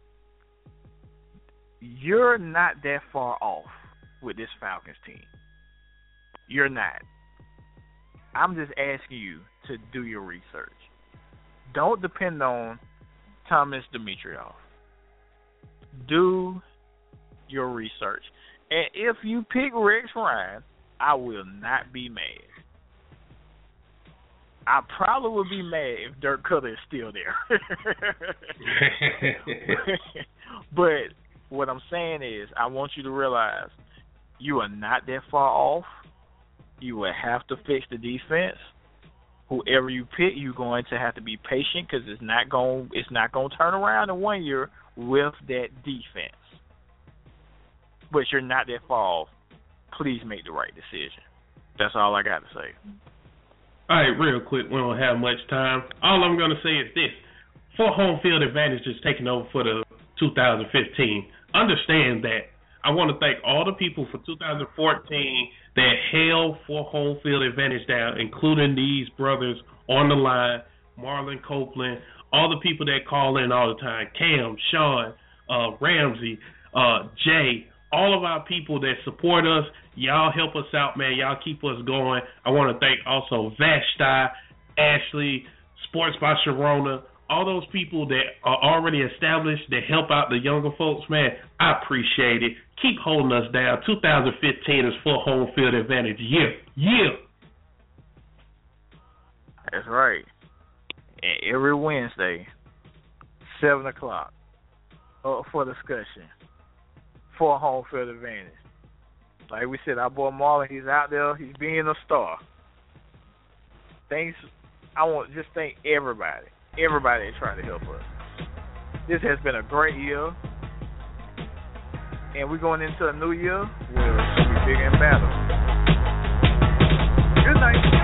You're not that far off with this Falcons team. You're not. I'm just asking you to do your research. Don't depend on Thomas Dimitroff. Do your research. And if you pick Rex Ryan, I will not be mad. I probably would be mad if Dirk Cutter is still there. But what I'm saying is I want you to realize you are not that far off. You will have to fix the defense. Whoever you pick, you're going to have to be patient because it's not going to turn around in 1 year with that defense. But you're not that far off. Please make the right decision. That's all I got to say. All right, real quick, we don't have much time. All I'm going to say is this. For home field advantage is taking over for the 2015. Understand that. I want to thank all the people for 2014 that held for home field advantage down, including these brothers on the line, Marlon Copeland, all the people that call in all the time, Cam, Sean, Ramsey, Jay, all of our people that support us. Y'all help us out, man. Y'all keep us going. I want to thank also Vashti, Ashley, Sports by Sharona, all those people that are already established that help out the younger folks, man. I appreciate it. Keep holding us down. 2015 is full home field advantage. Yeah. That's right. And every Wednesday, 7 o'clock, for discussion, for home field advantage. Like we said, our boy Marlon, he's out there. He's being a star. Thanks. I want to just thank everybody that tried to help us. This has been a great year. And we're going into a new year where it's going to be bigger and better. Good night.